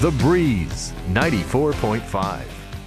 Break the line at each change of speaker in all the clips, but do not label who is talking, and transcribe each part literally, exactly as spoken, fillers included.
The Breeze, ninety-four point five.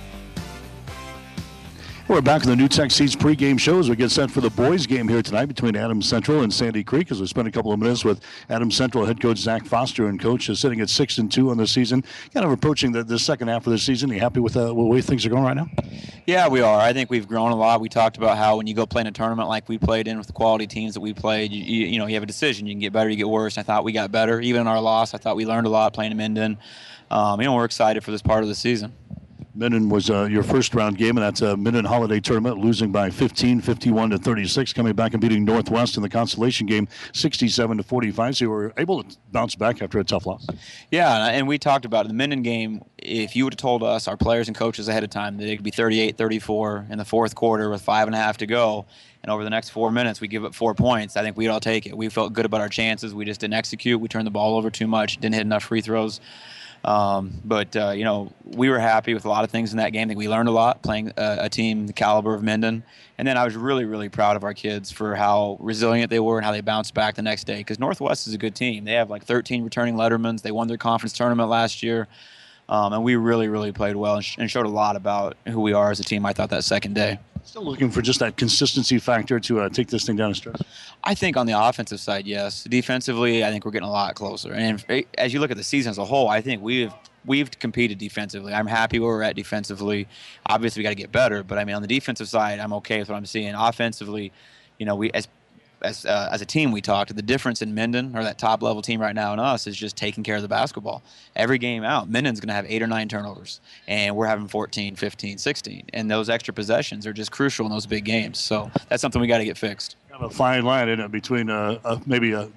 We're back in the New Tech Seeds pregame show as we get set for the boys' game here tonight between Adams Central and Sandy Creek. As we spend a couple of minutes with Adams Central head coach Zach Foster, and coach is sitting at six and two on the season, kind of approaching the, the second half of the season. Are you happy with, uh, with the way things are going right now?
Yeah, we are. I think we've grown a lot. We talked about how when you go play in a tournament like we played in with the quality teams that we played, you, you, you know, you have a decision. You can get better, you get worse. I thought we got better. Even in our loss, I thought we learned a lot playing in Minden. Um, you know, we're excited for this part of the season.
Minden was uh, your first round game, and that's a Minden Holiday Tournament, losing by fifteen, fifty-one to thirty-six, coming back and beating Northwest in the consolation game, sixty-seven to forty-five. So you were able to bounce back after a tough loss.
Yeah, and we talked about it. The Minden game, if you would have told us, our players and coaches ahead of time, that it could be thirty-eight thirty-four in the fourth quarter with five and a half to go, and over the next four minutes we give up four points, I think we'd all take it. We felt good about our chances. We just didn't execute. We turned the ball over too much, didn't hit enough free throws. Um, but, uh, you know, we were happy with a lot of things in that game. I think we learned a lot playing a, a team the caliber of Minden. And then I was really, really proud of our kids for how resilient they were and how they bounced back the next day. Because Northwest is a good team. They have like thirteen returning Lettermans. They won their conference tournament last year. Um, and we really, really played well and, sh- and showed a lot about who we are as a team, I thought, that second day.
Still looking for just that consistency factor to uh, take this thing down a stretch?
I think on the offensive side, yes. Defensively, I think we're getting a lot closer. And if, as you look at the season as a whole, I think we've we've competed defensively. I'm happy where we're at defensively. Obviously, we got to get better. But, I mean, on the defensive side, I'm okay with what I'm seeing. Offensively, you know, we as as uh, as a team, we talked. The difference in Minden, or that top-level team right now, and us, is just taking care of the basketball. Every game out, Minden's going to have eight or nine turnovers, and we're having fourteen, fifteen, sixteen. And those extra possessions are just crucial in those big games. So that's something we got to get fixed.
Kind of a fine line, isn't it, between uh, uh, maybe a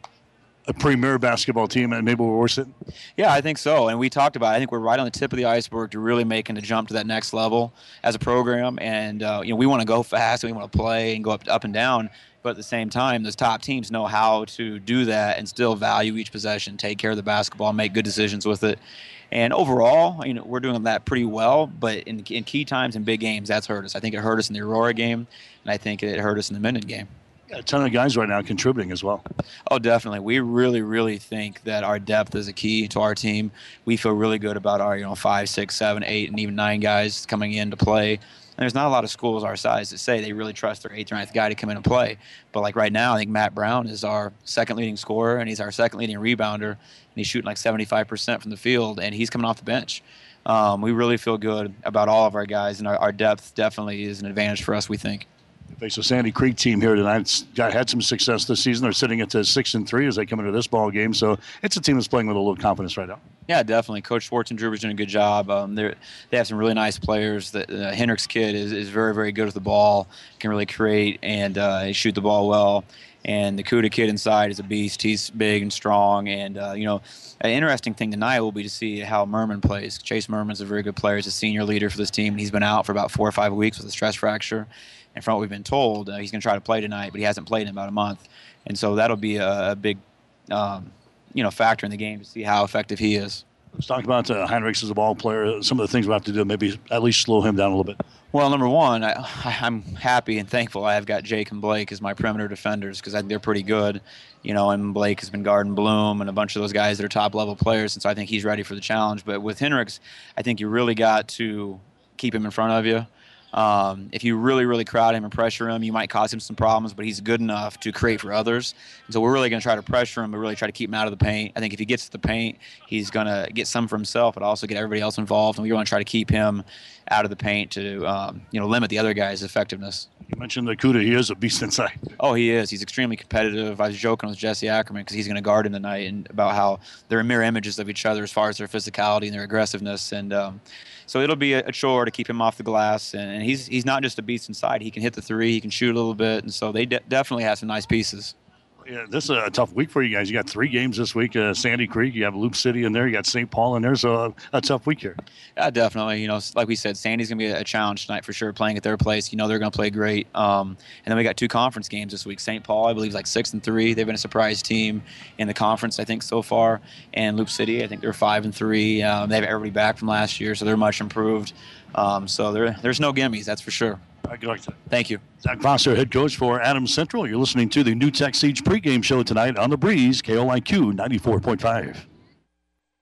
a premier basketball team and maybe we're sitting?
Yeah, I think so. And we talked about it. I think we're right on the tip of the iceberg to really making the jump to that next level as a program. And, uh, you know, we want to go fast and we want to play and go up, up and down. But at the same time, those top teams know how to do that and still value each possession, take care of the basketball, make good decisions with it. And overall, you know, we're doing that pretty well. But in, in key times in big games, that's hurt us. I think it hurt us in the Aurora game, and I think it hurt us in the Minden game.
Got a ton of guys right now contributing as well.
Oh, definitely. We really, really think that our depth is a key to our team. We feel really good about our, you know, five, six, seven, eight, and even nine guys coming in to play. And there's not a lot of schools our size that say they really trust their eighth or ninth guy to come in and play. But like right now, I think Matt Brown is our second leading scorer, and he's our second leading rebounder, and he's shooting like seventy-five percent from the field, and he's coming off the bench. Um, we really feel good about all of our guys, and our, our depth definitely is an advantage for us, we think.
Face a Sandy Creek team here tonight. It's got, had some success this season. They're sitting at six and three as they come into this ball game. So it's a team that's playing with a little confidence right now.
Yeah, definitely. Coach Schwartzendruber's doing a good job. Um, they they have some really nice players. The uh, Hendricks kid is, is very, very good with the ball, can really create and uh, shoot the ball well. And the Kuda kid inside is a beast. He's big and strong. And, uh, you know, an interesting thing tonight will be to see how Merman plays. Chase Merman's a very good player. He's a senior leader for this team, and he's been out for about four or five weeks with a stress fracture. And from what we've been told, uh, he's going to try to play tonight, but he hasn't played in about a month. And so that'll be a, a big, um, you know, factor in the game to see how effective he is.
Let's talk about uh, Heinrichs as a ball player. Some of the things we have to do, maybe at least slow him down a little bit.
Well, number one, I, I'm happy and thankful I've got Jake and Blake as my perimeter defenders because I think they're pretty good. You know, and Blake has been guarding Bloom and a bunch of those guys that are top-level players, and so I think he's ready for the challenge. But with Hendricks, I think you really got to keep him in front of you. Um, if you really, really crowd him and pressure him, you might cause him some problems, but he's good enough to create for others. And so we're really going to try to pressure him, but really try to keep him out of the paint. I think if he gets to the paint, he's going to get some for himself, but also get everybody else involved. And we want to try to keep him out of the paint to, um, you know, limit the other guy's effectiveness.
You mentioned the Kuda. He is a beast inside.
Oh, he is. He's extremely competitive. I was joking with Jesse Ackerman because he's going to guard him tonight and about how they're mirror images of each other as far as their physicality and their aggressiveness. And um, so it'll be a chore to keep him off the glass. And, and he's he's not just a beast inside. He can hit the three. He can shoot a little bit. And so they de- definitely have some nice pieces.
Yeah, this is a tough week for you guys. You got three games this week. Uh, Sandy Creek, you have Loop City in there. You got Saint Paul in there. So uh, a tough week here.
Yeah, definitely. You know, like we said, Sandy's going to be a challenge tonight for sure, playing at their place. You know they're going to play great. Um, and then we got two conference games this week. Saint Paul, I believe, is like six and three. They've been a surprise team in the conference, I think, so far. And Loop City, I think they're five and three. Um, they have everybody back from last year, so they're much improved. Um, so there's no gimmies, that's for sure.
I'd like to.
Thank you.
Zach Foster, head coach for Adams Central. You're listening to the New Tech Siege pregame show tonight on The Breeze, K O I Q ninety-four point five.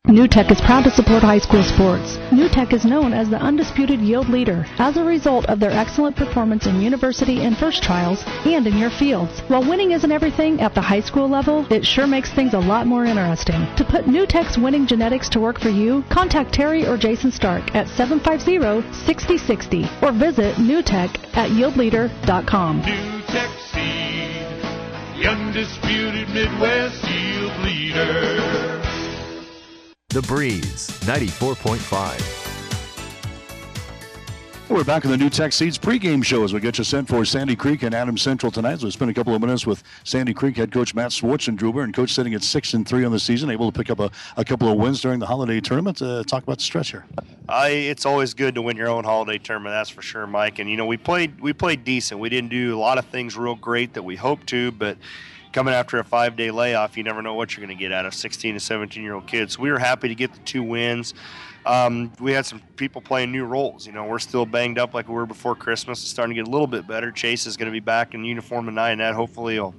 NewTek is proud to support high school sports. NewTek is known as the undisputed yield leader as a result of their excellent performance in university and first trials and in your fields. While winning isn't everything at the high school level, it sure makes things a lot more interesting. To put NewTek's winning genetics to work for you, contact Terry or Jason Stark at seven five zero, six zero six zero or visit NewTek at yield leader dot com.
NewTek Seed, the undisputed Midwest yield leader.
The Breeze, ninety-four point five.
We're back in the NewTek Seeds pregame show as we get you sent for Sandy Creek and Adams Central tonight. As we spend a couple of minutes with Sandy Creek head coach Matt Schwartzendruber, and coach sitting at six and three on the season, able to pick up a, a couple of wins during the holiday tournament. Uh, talk about the stretch here.
Uh, it's always good to win your own holiday tournament, that's for sure, Mike. And you know we played we played decent. We didn't do a lot of things real great that we hoped to, but coming after a five-day layoff, you never know what you're going to get out of sixteen to seventeen-year-old kids. So we were happy to get the two wins. Um, we had some people playing new roles. You know, we're still banged up like we were before Christmas. It's starting to get a little bit better. Chase is going to be back in uniform tonight, and that hopefully will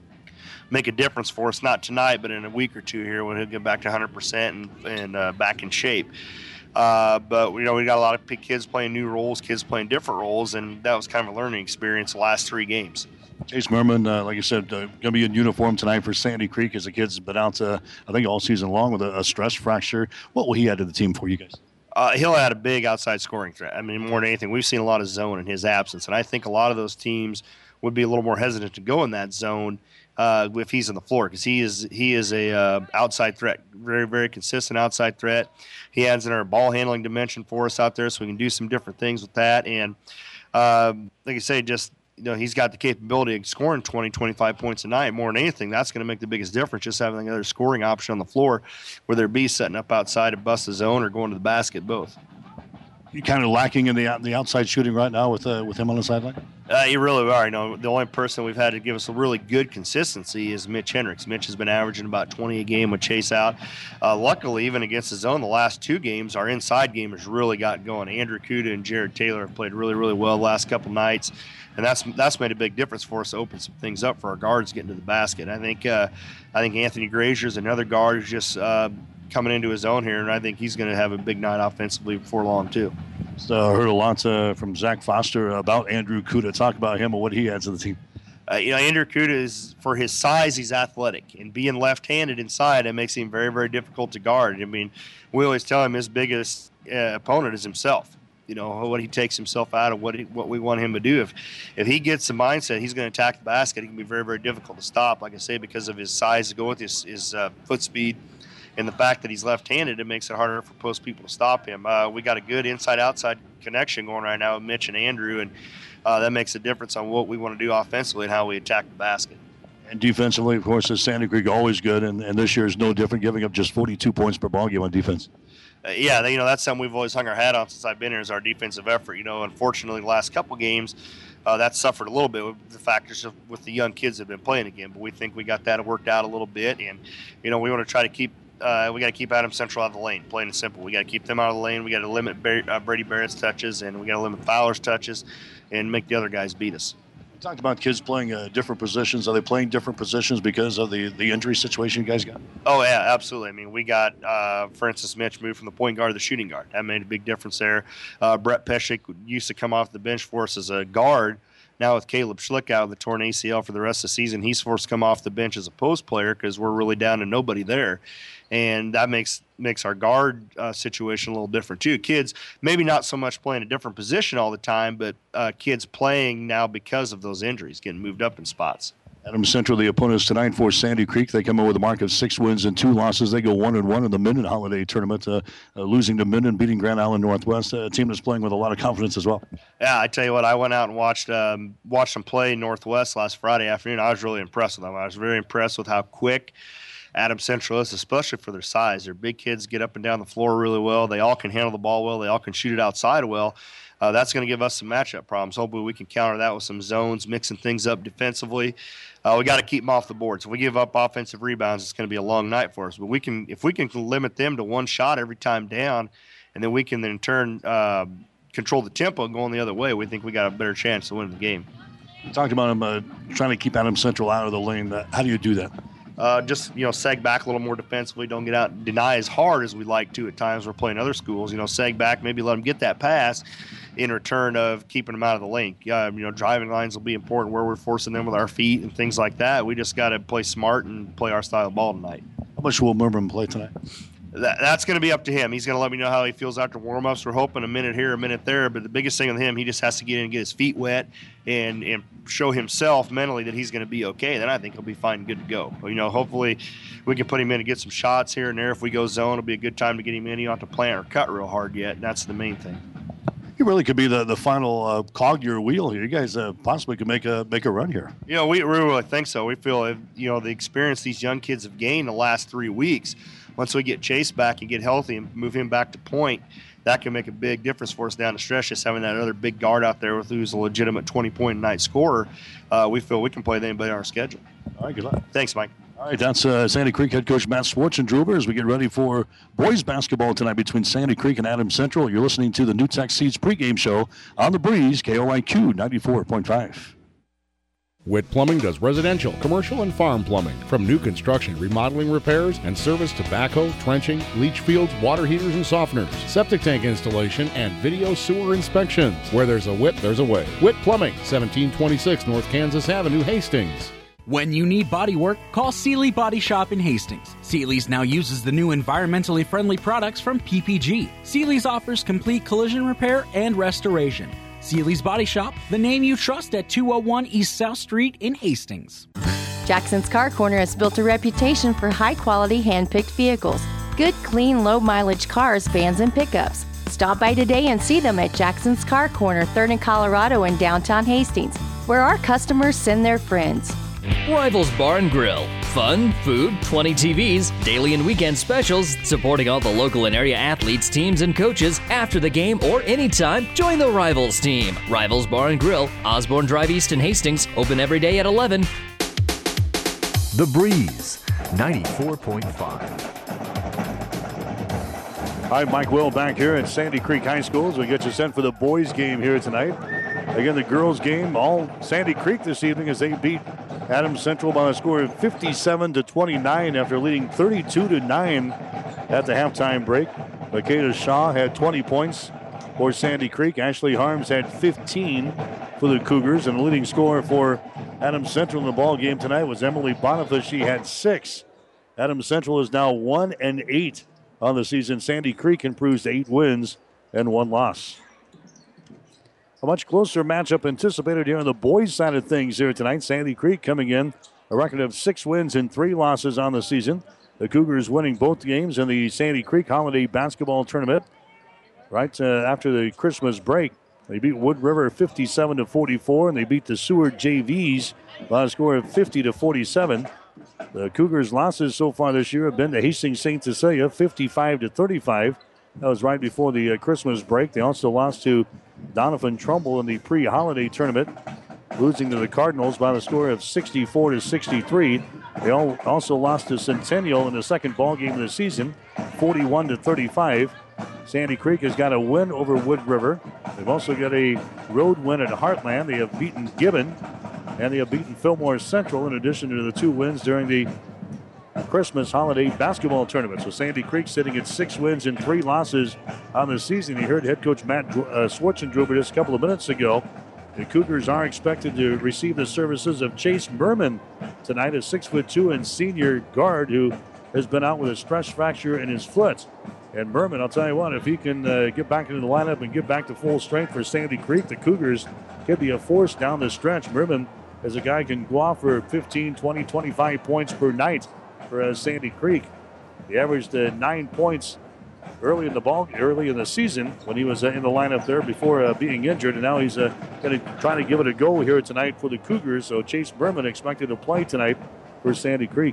make a difference for us, not tonight, but in a week or two here when he'll get back to one hundred percent and, and uh, back in shape. Uh, but, you know, we got a lot of kids playing new roles, kids playing different roles, and that was kind of a learning experience the last three games.
Chase Merman, uh, like I said, uh, going to be in uniform tonight for Sandy Creek as the kid's been out, uh, I think, all season long with a, a stress fracture. What will he add to the team for you guys?
Uh, he'll add a big outside scoring threat. I mean, more than anything, we've seen a lot of zone in his absence, and I think a lot of those teams would be a little more hesitant to go in that zone uh, if he's on the floor, because he is he is a uh, outside threat, very very consistent outside threat. He adds in our ball handling dimension for us out there, so we can do some different things with that. And um, like I say, just you know, he's got the capability of scoring twenty, twenty-five points a night. More than anything, that's going to make the biggest difference, just having another scoring option on the floor, whether it be setting up outside to bust the zone or going to the basket, both.
You kind of lacking in the the outside shooting right now with uh, with him on the sideline?
Uh, you really are. You know, the only person we've had to give us a really good consistency is Mitch Hendricks. Mitch has been averaging about twenty a game with Chase out. Uh, luckily, even against the zone, the last two games, our inside game has really got going. Andrew Kuda and Jared Taylor have played really, really well the last couple nights, and that's that's made a big difference for us to open some things up for our guards getting to the basket. I think uh, I think Anthony Grazier is another guard who's just uh, coming into his own here, and I think he's going to have a big night offensively before long too.
So I heard a lot uh, from Zach Foster about Andrew Kuda. Talk about him and what he adds to the team.
Uh, you know, Andrew Kuda is, for his size, he's athletic. And being left-handed inside, it makes him very, very difficult to guard. I mean, we always tell him his biggest uh, opponent is himself. You know, what he takes himself out of, what he, what we want him to do. If if he gets the mindset he's going to attack the basket, he can be very, very difficult to stop. Like I say, because of his size to go with his, his uh, foot speed. And the fact that he's left-handed, it makes it harder for post people to stop him. Uh, we got a good inside-outside connection going right now with Mitch and Andrew, and uh, that makes a difference on what we want to do offensively and how we attack the basket.
And defensively, of course, is Sandy Creek always good, and, and this year is no different, giving up just forty-two points per ball game on defense.
Uh, yeah, you know, that's something we've always hung our hat on since I've been here is our defensive effort. You know, unfortunately, the last couple games, uh, that's suffered a little bit with the factors of with the young kids that have been playing again. But we think we got that worked out a little bit, and, you know, we want to try to keep Uh, we got to keep Adams Central out of the lane, plain and simple. We got to keep them out of the lane. We got to limit Bar- uh, Brady Barrett's touches, and we got to limit Fowler's touches, and make the other guys beat us.
You talked about kids playing uh, different positions. Are they playing different positions because of the, the injury situation you guys got?
Oh, yeah, absolutely. I mean, we got, uh, for instance, Mitch moved from the point guard to the shooting guard. That made a big difference there. Uh, Brett Pescick used to come off the bench for us as a guard. Now with Caleb Schlick out of the torn A C L for the rest of the season, he's forced to come off the bench as a post player because we're really down to nobody there. And that makes makes our guard uh, situation a little different too. Kids maybe not so much playing a different position all the time, but uh, kids playing now because of those injuries, getting moved up in spots.
Adams Central, the opponents tonight for Sandy Creek. They come in with a mark of six wins and two losses. They go one and one in the Minden Holiday Tournament, uh, uh, losing to Minden, beating Grand Island Northwest, a team that's playing with a lot of confidence as well.
Yeah, I tell you what, I went out and watched um, watched them play Northwest last Friday afternoon. I was really impressed with them. I was very impressed with how quick Adams Central is, especially for their size. They're big kids, get up and down the floor really well. They all can handle the ball well. They all can shoot it outside well. Uh, that's going to give us some matchup problems. Hopefully we can counter that with some zones, mixing things up defensively. Uh, we got to keep them off the boards. If we give up offensive rebounds, it's going to be a long night for us. But we can, if we can limit them to one shot every time down, and then we can then in turn uh, control the tempo going the other way, we think we got a better chance to win the game.
You talked about them uh, trying to keep Adams Central out of the lane. Uh, how do you do that?
Uh, just, you know, sag back a little more defensively. Don't get out and deny as hard as we like to at times. We're playing other schools. You know, sag back, maybe let them get that pass in return of keeping them out of the lane. Yeah, you know, driving lines will be important where we're forcing them with our feet and things like that. We just got to play smart and play our style of ball tonight.
How much will Merman play tonight?
That, that's going to be up to him. He's going to let me know how he feels after warm-ups. We're hoping a minute here, a minute there. But the biggest thing with him, he just has to get in and get his feet wet and, and show himself mentally that he's going to be okay. Then I think he'll be fine and good to go. But, you know, hopefully we can put him in and get some shots here and there. If we go zone, it'll be a good time to get him in. You don't have to plant or cut real hard yet, and that's the main thing.
He really could be the, the final uh, cog to your wheel here. You guys uh, possibly could make a make a run here.
You know, we, we really think so. We feel, if, you know, the experience these young kids have gained the last three weeks, once we get Chase back and get healthy and move him back to point, that can make a big difference for us down the stretch. Just having that other big guard out there with who's a legitimate twenty-point-a-night scorer, uh, we feel we can play with anybody on our schedule.
All right, good luck.
Thanks, Mike.
All right, that's uh, Sandy Creek head coach Matt Schwartzendruber as we get ready for boys basketball tonight between Sandy Creek and Adams Central. You're listening to the New Tech Seeds pregame show on the Breeze, K O I Q ninety-four point five.
Witt Plumbing does residential, commercial, and farm plumbing. From new construction, remodeling, repairs, and service to backhoe, trenching, leach fields, water heaters and softeners, septic tank installation, and video sewer inspections. Where there's a Witt, there's a way. Witt Plumbing, seventeen twenty-six North Kansas Avenue, Hastings.
When you need body work, call Seeley Body Shop in Hastings. Seeley's now uses the new environmentally friendly products from P P G. Seeley's offers complete collision repair and restoration. Seeley's Body Shop, the name you trust at two oh one East South Street in Hastings.
Jackson's Car Corner has built a reputation for high-quality hand-picked vehicles. Good, clean, low-mileage cars, vans, and pickups. Stop by today and see them at Jackson's Car Corner, third and Colorado in downtown Hastings, where our customers send their friends.
Rivals Bar and Grill. Fun, food, twenty T Vs, daily and weekend specials, supporting all the local and area athletes, teams, and coaches after the game or anytime. Join the Rivals team. Rivals Bar and Grill, Osborne Drive East in Hastings, open every day at eleven.
The Breeze, ninety-four point five.
Hi, Mike Will back here at Sandy Creek High School as we get you sent for the boys game here tonight. Again, the girls game, all Sandy Creek this evening as they beat Adams Central by a score of fifty-seven to twenty-nine after leading thirty-two to nine at the halftime break. Makeda Shaw had twenty points for Sandy Creek. Ashley Harms had fifteen for the Cougars, and the leading scorer for Adams Central in the ball game tonight was Emily Boniface. She had six. Adams Central is now one and eight on the season. Sandy Creek improves to eight wins and one loss. A much closer matchup anticipated here on the boys' side of things here tonight. Sandy Creek coming in a record of six wins and three losses on the season. The Cougars winning both games in the Sandy Creek Holiday Basketball Tournament right uh, after the Christmas break. They beat Wood River fifty-seven to forty-four, and they beat the Seward J Vs by a score of fifty to forty-seven. The Cougars' losses so far this year have been to Hastings Saint Cecilia fifty-five to thirty-five. That was right before the uh, Christmas break. They also lost to Donovan Trumbull in the pre-holiday tournament, losing to the Cardinals by the score of sixty-four to sixty-three. They all also lost to Centennial in the second ball game of the season, forty-one to thirty-five. Sandy Creek has got a win over Wood River. They've also got a road win at Heartland. They have beaten Gibbon, and they have beaten Fillmore Central in addition to the two wins during the Christmas holiday basketball tournament. So Sandy Creek sitting at six wins and three losses on the season. You heard head coach Matt uh, Schwartzendruber just a couple of minutes ago. The Cougars are expected to receive the services of Chase Merman tonight, a six foot two and senior guard who has been out with a stress fracture in his foot. And Merman, I'll tell you what, if he can uh, get back into the lineup and get back to full strength for Sandy Creek, the Cougars could be a force down the stretch. Merman is a guy who can go off for fifteen, twenty, twenty-five points per night for uh, Sandy Creek. He averaged uh, nine points early in the ball, early in the season when he was uh, in the lineup there before uh, being injured, and now he's uh, going to try to give it a go here tonight for the Cougars. So Chase Berman expected to play tonight for Sandy Creek.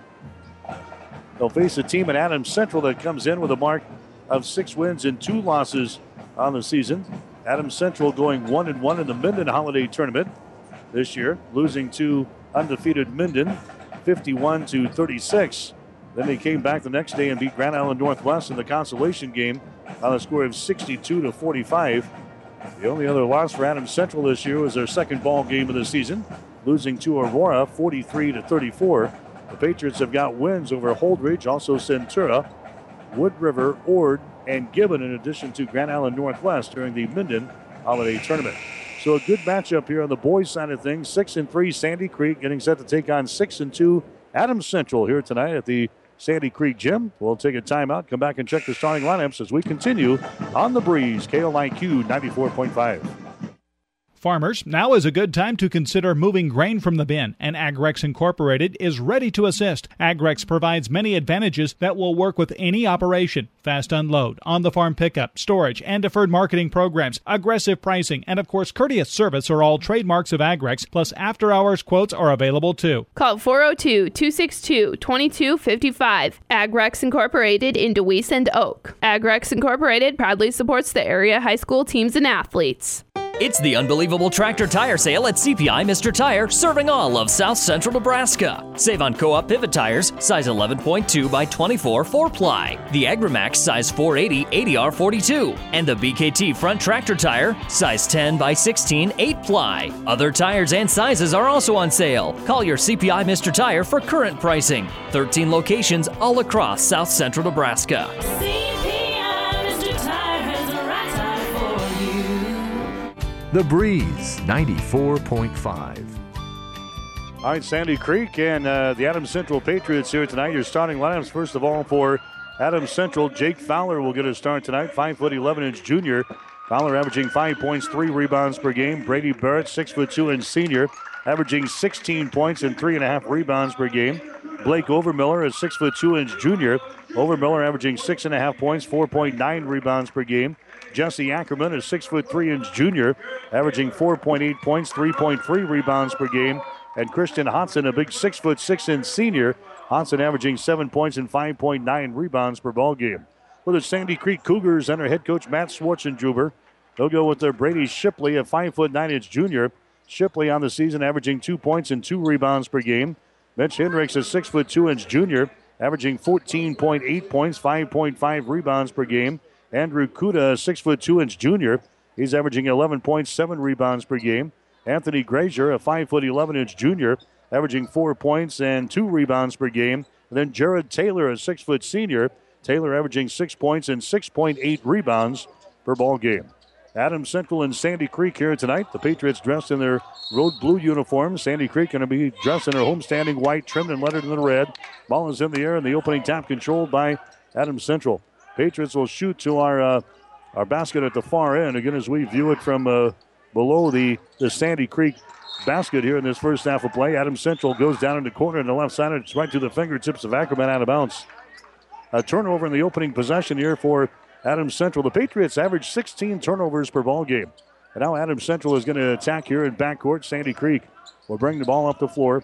They'll face a team in Adams Central that comes in with a mark of six wins and two losses on the season. Adams Central going one and one in the Minden Holiday Tournament this year, losing to undefeated Minden, fifty-one to thirty-six. Then they came back the next day and beat Grand Island Northwest in the consolation game on a score of sixty-two to forty-five. The only other loss for Adams Central this year was their second ball game of the season, losing to Aurora forty-three to thirty-four. The Patriots have got wins over Holdridge, also Centura, Wood River, Ord, and Gibbon, in addition to Grand Island Northwest during the Minden Holiday Tournament. So a good matchup here on the boys' side of things. Six and three, Sandy Creek getting set to take on six and two, Adams Central here tonight at the Sandy Creek Gym. We'll take a timeout, come back and check the starting lineups as we continue on the Breeze, K L I Q ninety-four point five.
Farmers, now is a good time to consider moving grain from the bin, and Agrex Incorporated is ready to assist. Agrex provides many advantages that will work with any operation. Fast unload, on-the-farm pickup, storage, and deferred marketing programs, aggressive pricing, and of course courteous service are all trademarks of Agrex, plus after-hours quotes are available too.
Call four oh two, two six two, two two five five. Agrex Incorporated in DeWeese and Oak. Agrex Incorporated proudly supports the area high school teams and athletes.
It's the unbelievable tractor tire sale at C P I Mister Tire, serving all of South Central Nebraska. Save on Co-op pivot tires, size eleven point two by twenty-four four-ply. The AgriMax, size four eighty eighty R forty-two. And the B K T front tractor tire, size ten by sixteen eight-ply. Other tires and sizes are also on sale. Call your C P I Mister Tire for current pricing. thirteen locations all across South Central Nebraska.
The Breeze, ninety-four point five.
All right, Sandy Creek and uh, the Adams Central Patriots here tonight. Your starting lineups, first of all, for Adams Central, Jake Fowler will get a start tonight, five foot eleven inch junior. Fowler averaging five points, three rebounds per game. Brady Barrett, six foot two inch senior, averaging sixteen points and three and a half rebounds per game. Blake Overmiller, a six foot two inch junior. Overmiller averaging six and a half points, four point nine rebounds per game. Jesse Ackerman, a six foot three inch junior, averaging four point eight points, three point three rebounds per game. And Christian Hansen, a big six foot six inch senior, Hansen averaging seven points and five point nine rebounds per ball game. For the Sandy Creek Cougars and their head coach Matt Schwartzengruber, they'll go with their Brady Shipley, a five foot nine inch junior. Shipley on the season averaging two points and two rebounds per game. Mitch Hendricks, a six foot two inch junior, averaging fourteen point eight points, five point five rebounds per game. Andrew Kuda, a six foot two inch junior. He's averaging eleven point seven rebounds per game. Anthony Grazier, a five foot eleven inch junior, averaging four points and two rebounds per game. And then Jared Taylor, a six foot senior. Taylor averaging six points and six point eight rebounds per ball game. Adams Central and Sandy Creek here tonight. The Patriots dressed in their road blue uniforms. Sandy Creek going to be dressed in their homestanding white, trimmed and lettered in the red. Ball is in the air, and the opening tap controlled by Adams Central. Patriots will shoot to our uh, our basket at the far end. Again, as we view it from uh, below the, the Sandy Creek basket here in this first half of play. Adams Central goes down in the corner on the left side. It's right to the fingertips of Ackerman, out of bounds. A turnover in the opening possession here for Adams Central. The Patriots average sixteen turnovers per ball game. And now Adams Central is going to attack here in backcourt. Sandy Creek will bring the ball up the floor.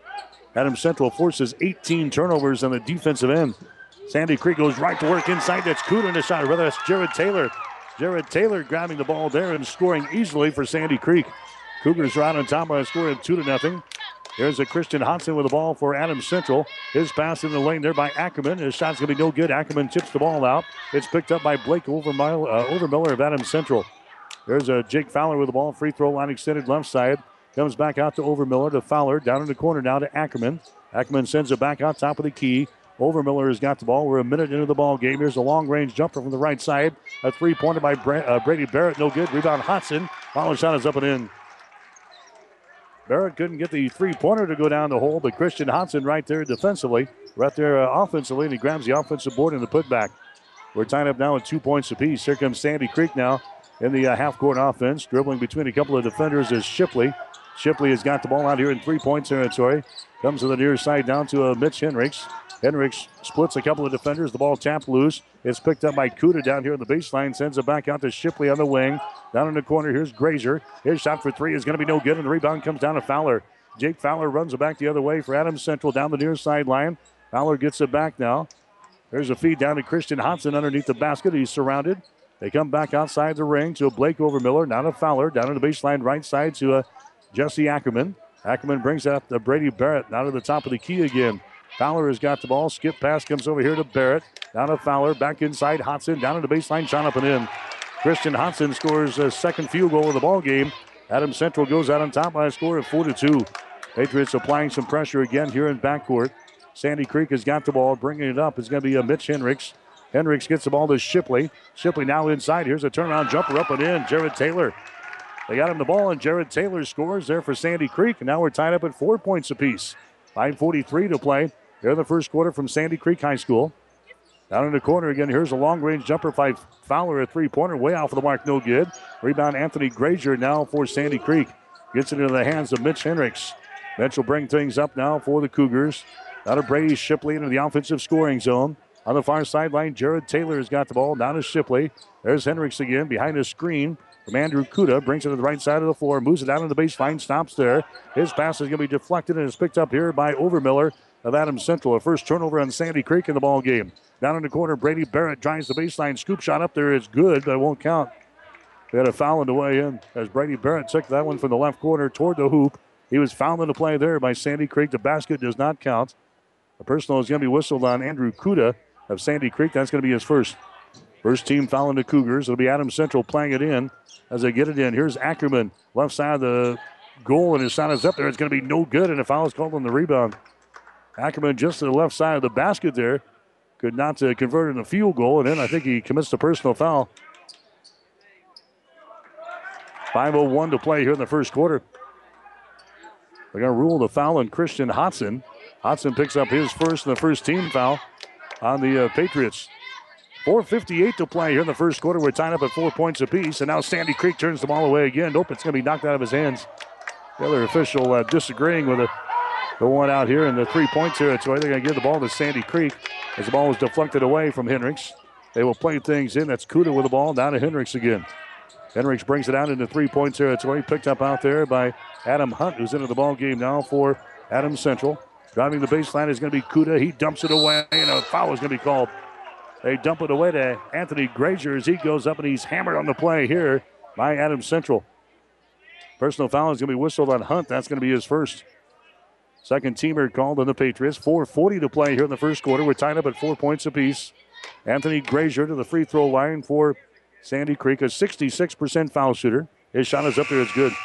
Adams Central forces eighteen turnovers on the defensive end. Sandy Creek goes right to work inside. That's Kuda in the shot. Rather, that's Jared Taylor. Jared Taylor grabbing the ball there and scoring easily for Sandy Creek. Cougars are out on top by a score of two to nothing. Here's a Christian Hansen with the ball for Adams Central. His pass in the lane there by Ackerman. His shot's going to be no good. Ackerman tips the ball out. It's picked up by Blake Overmiller, uh, Overmiller of Adams Central. There's a Jake Fowler with the ball. Free throw line extended left side. Comes back out to Overmiller to Fowler. Down in the corner now to Ackerman. Ackerman sends it back out top of the key. Overmiller has got the ball. We're a minute into the ball game. Here's a long-range jumper from the right side. A three-pointer by Bra- uh, Brady Barrett. No good. Rebound Hodson. Follow shot is up and in. Barrett couldn't get the three-pointer to go down the hole, but Christian Hodson right there defensively. Right there uh, offensively, and he grabs the offensive board in the putback. We're tied up now at two points apiece. Here comes Sandy Creek now in the uh, half-court offense. Dribbling between a couple of defenders is Shipley. Shipley has got the ball out here in three-point territory. Comes to the near side down to uh, Mitch Hendricks. Hendricks splits a couple of defenders. The ball tapped loose. It's picked up by Kuda down here on the baseline. Sends it back out to Shipley on the wing. Down in the corner, here's Grazier. His shot for three is going to be no good, and the rebound comes down to Fowler. Jake Fowler runs it back the other way for Adams Central down the near sideline. Fowler gets it back now. There's a feed down to Christian Hansen underneath the basket. He's surrounded. They come back outside the ring to a Blake Overmiller. Now to Fowler. Down in the baseline right side to a Jesse Ackerman. Ackerman brings up the Brady Barrett. Now to the top of the key again. Fowler has got the ball. Skip pass comes over here to Barrett. Down to Fowler. Back inside. Hodson down in the baseline. Shot up and in. Christian Hodson scores a second field goal of the ball game. Adams Central goes out on top by a score of four to two. Patriots applying some pressure again here in backcourt. Sandy Creek has got the ball. Bringing it up is going to be a Mitch Hendricks. Hendricks gets the ball to Shipley. Shipley now inside. Here's a turnaround jumper up and in. Jared Taylor. They got him the ball, and Jared Taylor scores there for Sandy Creek. And now we're tied up at four points apiece. five forty-three to play here in the first quarter from Sandy Creek High School. Down in the corner again, here's a long-range jumper by Fowler, a three-pointer, way off of the mark, no good. Rebound, Anthony Grazier now for Sandy Creek. Gets it into the hands of Mitch Hendricks. Mitch will bring things up now for the Cougars. Out of Brady Shipley into the offensive scoring zone. On the far sideline, Jared Taylor has got the ball. Down to Shipley. There's Hendricks again behind the screen from Andrew Kuda. Brings it to the right side of the floor. Moves it down to the baseline. Stops there. His pass is going to be deflected and is picked up here by Overmiller of Adams Central. A first turnover on Sandy Creek in the ball game. Down in the corner, Brady Barrett drives the baseline. Scoop shot up there is good, but it won't count. They had a foul on the way in as Brady Barrett took that one from the left corner toward the hoop. He was fouled in the play there by Sandy Creek. The basket does not count. The personal is going to be whistled on Andrew Kuda of Sandy Creek. That's going to be his first. First team foul in the Cougars. It'll be Adams Central playing it in as they get it in. Here's Ackerman, left side of the goal, and his shot is up there. It's going to be no good, and a foul is called on the rebound. Ackerman just to the left side of the basket there. Could not uh, convert in a field goal, and then I think he commits the personal foul. five oh one to play here in the first quarter. They're going to rule the foul on Christian Hodson. Hodson picks up his first and the first team foul on the uh, Patriots. four fifty-eight to play here in the first quarter. We're tied up at four points apiece, and now Sandy Creek turns the ball away again. Nope, it's going to be knocked out of his hands. The other official uh, disagreeing with it. The one out here in the three-point territory. They're going to give the ball to Sandy Creek as the ball was deflected away from Hendricks. They will play things in. That's Kuda with the ball. Down to Hendricks again. Hendricks brings it out into three-point territory. Picked up out there by Adam Hunt, who's into the ball game now for Adams Central. Driving the baseline is going to be Kuda. He dumps it away, and a foul is going to be called. They dump it away to Anthony Grazier as he goes up, and he's hammered on the play here by Adams Central. Personal foul is going to be whistled on Hunt. That's going to be his first. Second teamer called on the Patriots. four forty to play here in the first quarter. We're tied up at four points apiece. Anthony Grazier to the free throw line for Sandy Creek, a sixty-six percent foul shooter. His shot is up there. It's good.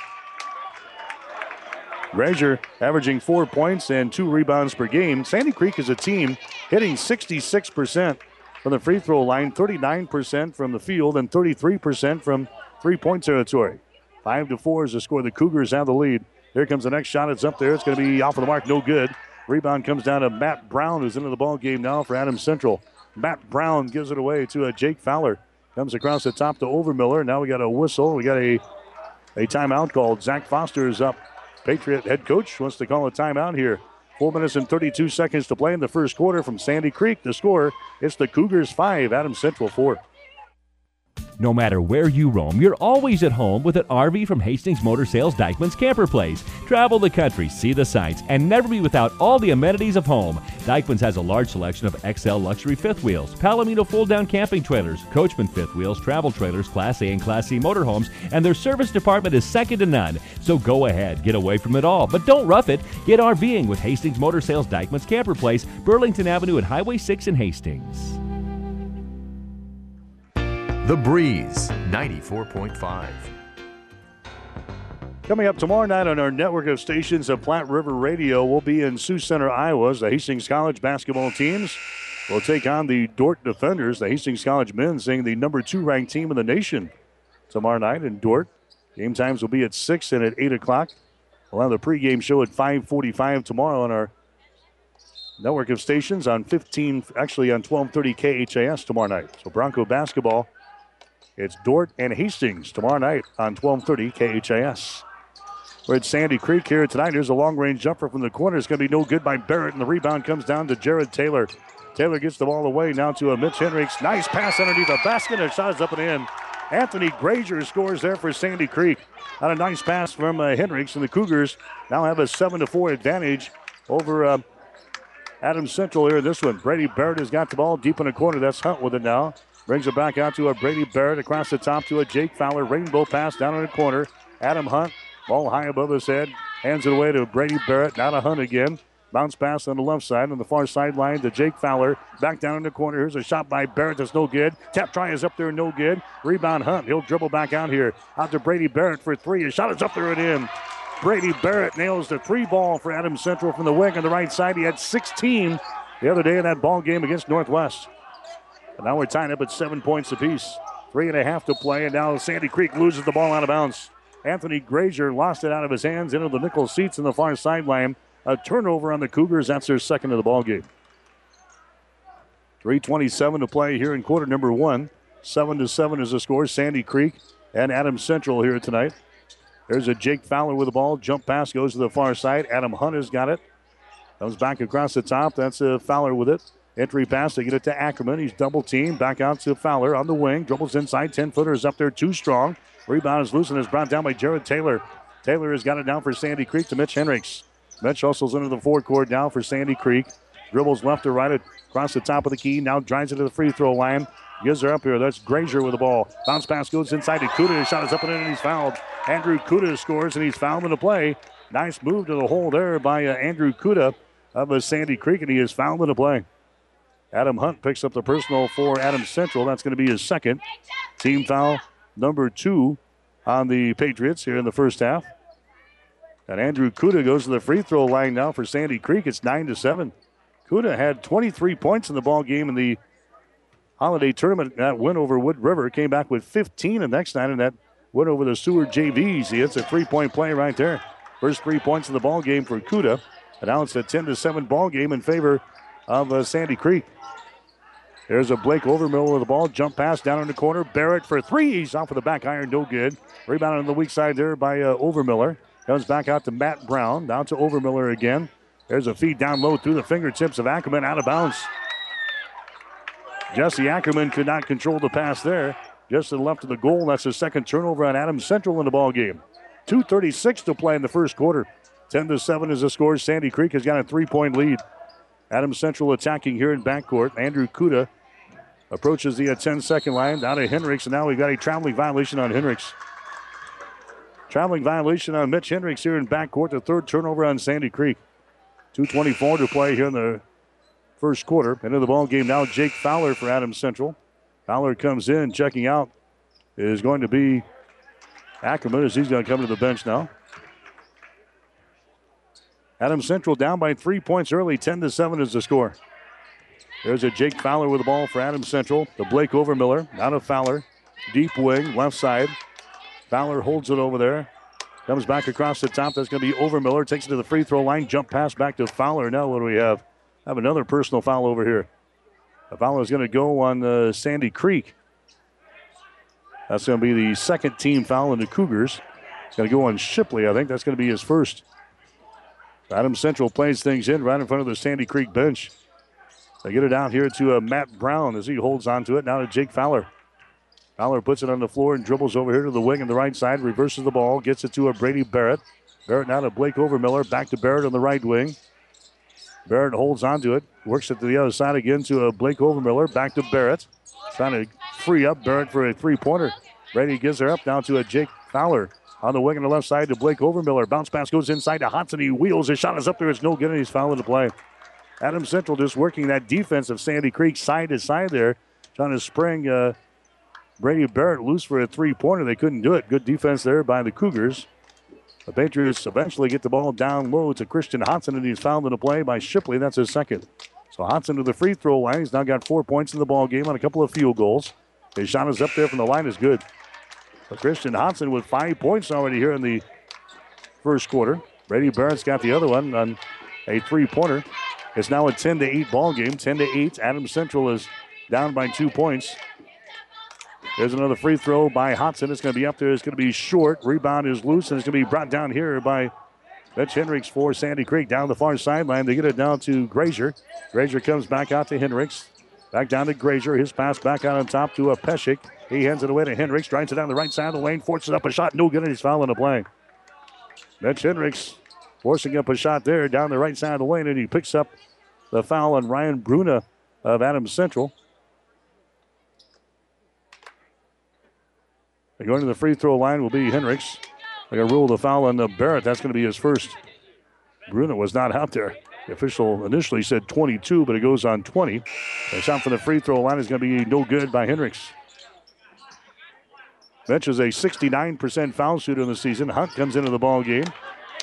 Grazier averaging four points and two rebounds per game. Sandy Creek is a team hitting sixty-six percent from the free throw line, thirty-nine percent from the field, and thirty-three percent from three-point territory. Five to four is the score. The Cougars have the lead. Here comes the next shot. It's up there. It's going to be off of the mark. No good. Rebound comes down to Matt Brown, who's into the ball game now for Adams Central. Matt Brown gives it away to uh, Jake Fowler. Comes across the top to Overmiller. Now we got a whistle. We got a, a timeout called. Zach Foster is up. Patriot head coach wants to call a timeout here. Four minutes and thirty-two seconds to play in the first quarter from Sandy Creek. The score, it's the Cougars five, Adams Central four.
No matter where you roam, you're always at home with an R V from Hastings Motor Sales Dykeman's Camper Place. Travel the country, see the sights, and never be without all the amenities of home. Dykeman's has a large selection of X L luxury fifth wheels, Palomino fold-down camping trailers, Coachman fifth wheels, travel trailers, Class A and Class C motorhomes, and their service department is second to none. So go ahead, get away from it all, but don't rough it. Get RVing with Hastings Motor Sales Dykeman's Camper Place, Burlington Avenue and Highway six in Hastings.
The Breeze, ninety-four point five.
Coming up tomorrow night on our network of stations of Platte River Radio, we'll be in Sioux Center, Iowa. The Hastings College basketball teams will take on the Dordt Defenders. The Hastings College men being the number two ranked team in the nation tomorrow night in Dordt. Game times will be at six and at eight o'clock. We'll have the pregame show at five forty-five tomorrow on our network of stations on fifteen, actually on twelve thirty K H A S tomorrow night. So Bronco basketball, it's Dordt and Hastings tomorrow night on twelve thirty K H A S. We're at Sandy Creek here tonight. Here's a long-range jumper from the corner. It's going to be no good by Barrett, and the rebound comes down to Jared Taylor. Taylor gets the ball away now to a Mitch Hendricks. Nice pass underneath the basket, and shot is up and in. Anthony Grazier scores there for Sandy Creek. On a nice pass from uh, Hendricks, and the Cougars now have a seven to four advantage over uh, Adams Central here in this one. Brady Barrett has got the ball deep in the corner. That's Hunt with it now. Brings it back out to a Brady Barrett across the top to a Jake Fowler. Rainbow pass down in the corner. Adam Hunt, ball high above his head. Hands it away to Brady Barrett. Now to Hunt again. Bounce pass on the left side on the far sideline to Jake Fowler. Back down in the corner. Here's a shot by Barrett that's no good. Tap try is up there, no good. Rebound Hunt. He'll dribble back out here. Out to Brady Barrett for three. His shot is up there and in. Brady Barrett nails the three ball for Adams Central from the wing on the right side. He had sixteen the other day in that ball game against Northwest. And now we're tying up at seven points apiece. Three and a half to play, and now Sandy Creek loses the ball out of bounds. Anthony Grazier lost it out of his hands into the nickel seats in the far sideline. A turnover on the Cougars. That's their second of the ball game. three twenty-seven to play here in quarter number one. Seven to seven is the score. Sandy Creek and Adams Central here tonight. There's a Jake Fowler with the ball. Jump pass goes to the far side. Adam Hunt has got it. Comes back across the top. That's a Fowler with it. Entry pass. They get it to Ackerman. He's double teamed. Back out to Fowler on the wing. Dribbles inside. ten-footers up there. Too strong. Rebound is loose and is brought down by Jared Taylor. Taylor has got it down for Sandy Creek to Mitch Hendricks. Mitch hustles into the forecourt now for Sandy Creek. Dribbles left to right across the top of the key. Now drives it to the free throw line. Gives her up here. That's Grazier with the ball. Bounce pass goes inside to Kuda. His shot is up and in, and he's fouled. Andrew Kuda scores, and he's fouled in the play. Nice move to the hole there by uh, Andrew Kuda of uh, Sandy Creek, and he is fouled in the play. Adam Hunt picks up the personal for Adams Central. That's going to be his second. Team foul number two on the Patriots here in the first half. And Andrew Kuda goes to the free throw line now for Sandy Creek. It's nine to seven. Kuda had twenty-three points in the ball game in the Holiday Tournament. That win over Wood River. Came back with fifteen the next night in that win over the Seward J Vs. He hits a three-point play right there. First three points in the ball game for Kuda. And now it's a ten to seven ball game in favor of uh, Sandy Creek. There's a Blake Overmiller with the ball. Jump pass down in the corner. Barrett for three. He's off of the back iron. No good. Rebound on the weak side there by uh, Overmiller. Comes back out to Matt Brown. Down to Overmiller again. There's a feed down low through the fingertips of Ackerman, out of bounds. Jesse Ackerman could not control the pass there. Just to the left of the goal. That's his second turnover on Adams Central in the ball game. two thirty-six to play in the first quarter. ten to seven is the score. Sandy Creek has got a three-point lead. Adams Central attacking here in backcourt. Andrew Kuda approaches the ten-second line. Down to Hendricks, and now we've got a traveling violation on Hendricks. Traveling violation on Mitch Hendricks here in backcourt. The third turnover on Sandy Creek. two twenty-four to play here in the first quarter. Into the ball game now, Jake Fowler for Adams Central. Fowler comes in, checking out is going to be Ackerman as he's going to come to the bench now. Adams Central down by three points early. ten to seven is the score. There's a Jake Fowler with the ball for Adams Central. The Blake Overmiller. Out of Fowler. Deep wing, left side. Fowler holds it over there. Comes back across the top. That's going to be Overmiller. Takes it to the free throw line. Jump pass back to Fowler. Now what do we have? Have another personal foul over here. The foul is going to go on uh, Sandy Creek. That's going to be the second team foul in the Cougars. It's going to go on Shipley. I think that's going to be his first. Adams Central plays things in right in front of the Sandy Creek bench. They get it out here to uh, Matt Brown as he holds on to it. Now to Jake Fowler. Fowler puts it on the floor and dribbles over here to the wing on the right side. Reverses the ball. Gets it to a Brady Barrett. Barrett now to Blake Overmiller. Back to Barrett on the right wing. Barrett holds on to it. Works it to the other side again to a Blake Overmiller. Back to Barrett. Trying to free up Barrett for a three-pointer. Brady gives her up now to a Jake Fowler. On the wing on the left side to Blake Overmiller. Bounce pass goes inside to Hodson. He wheels. His shot is up there. It's no good, and he's fouling the play. Adams Central just working that defense of Sandy Creek side to side there. Trying to spring uh, Brady Barrett loose for a three-pointer. They couldn't do it. Good defense there by the Cougars. The Patriots eventually get the ball down low to Christian Hodson, and he's fouled in the play by Shipley. That's his second. So Hodson to the free throw line. He's now got four points in the ball game on a couple of field goals. His shot is up there from the line is good. But Christian Hodson with five points already here in the first quarter. Brady Barrett's got the other one on a three-pointer. It's now a ten to eight ball game. ten to eight. Adams Central is down by two points. There's another free throw by Hodson. It's going to be up there. It's going to be short. Rebound is loose, and it's going to be brought down here by Mitch Hendricks for Sandy Creek. Down the far sideline. They get it down to Grazier. Grazier comes back out to Hendricks. Back down to Grazier. His pass back out on top to a Pescic. He hands it away to Hendricks. Drives it down the right side of the lane. Forces up a shot. No good, and he's fouling the play. Mitch Hendricks forcing up a shot there down the right side of the lane, and he picks up the foul on Ryan Bruna of Adams Central. They're going to the free throw line will be Hendricks. They're going to rule the foul on the Barrett. That's going to be his first. Bruna was not out there. The official initially said twenty-two, but it goes on twenty. The shot from the free throw line is going to be no good by Hendricks. Mitch is a sixty-nine percent foul shooter in the season. Hunt comes into the ball game.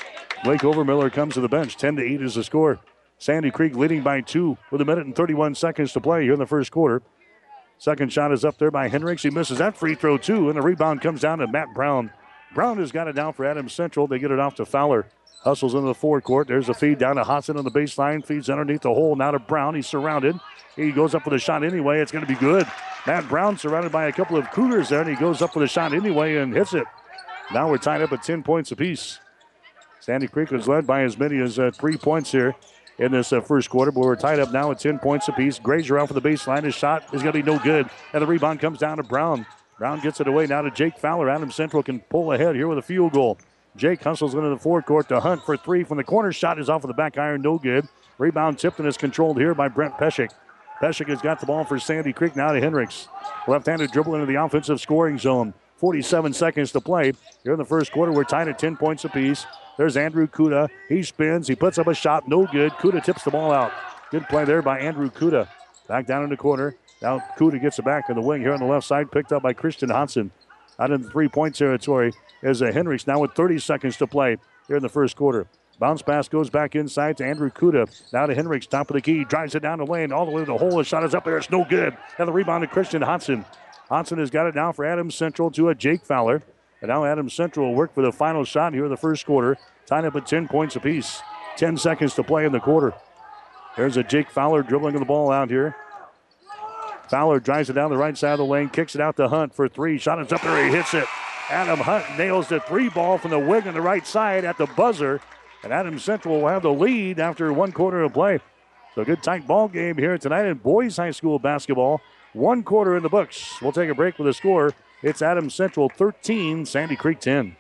Blake Overmiller comes to the bench. ten to eight is the score. Sandy Creek leading by two with a minute and thirty-one seconds to play here in the first quarter. Second shot is up there by Hendricks. He misses that free throw, too, and the rebound comes down to Matt Brown. Brown has got it down for Adams Central. They get it off to Fowler. Hustles into the forecourt. There's a feed down to Hodson on the baseline. Feeds underneath the hole. Now to Brown. He's surrounded. He goes up for the shot anyway. It's going to be good. Matt Brown surrounded by a couple of Cougars there, and he goes up for the shot anyway and hits it. Now we're tied up at ten points apiece. Sandy Creek was led by as many as uh, three points here in this uh, first quarter, but we're tied up now at ten points apiece. Grazier out for the baseline. His shot is going to be no good, and the rebound comes down to Brown. Brown gets it away now to Jake Fowler. Adams Central can pull ahead here with a field goal. Jake hustles into the forecourt to Hunt for three from the corner. Shot is off of the back iron, no good. Rebound tipped and is controlled here by Brent Pesek. Pesek has got the ball for Sandy Creek now to Hendricks. Left-handed dribble into the offensive scoring zone. forty-seven seconds to play. Here in the first quarter, we're tied at ten points apiece. There's Andrew Kuda. He spins. He puts up a shot. No good. Kuda tips the ball out. Good play there by Andrew Kuda. Back down in the corner. Now Kuda gets it back in the wing here on the left side. Picked up by Christian Hansen. Out in the three-point territory is a Hendricks now with thirty seconds to play here in the first quarter. Bounce pass goes back inside to Andrew Kuda. Now to Hendricks, top of the key. Drives it down the lane all the way to the hole. The shot is up there. It's no good. And the rebound to Christian Hansen. Hansen has got it now for Adams Central to a Jake Fowler. And now Adams Central will work for the final shot here in the first quarter. Tied up at ten points apiece. ten seconds to play in the quarter. There's a Jake Fowler dribbling the ball out here. Fowler drives it down the right side of the lane, kicks it out to Hunt for three. Shot is up there, he hits it. Adam Hunt nails the three ball from the wing on the right side at the buzzer. And Adams Central will have the lead after one quarter of play. So a good tight ball game here tonight in boys high school basketball. One quarter in the books. We'll take a break with a score. It's Adams Central thirteen, Sandy Creek ten.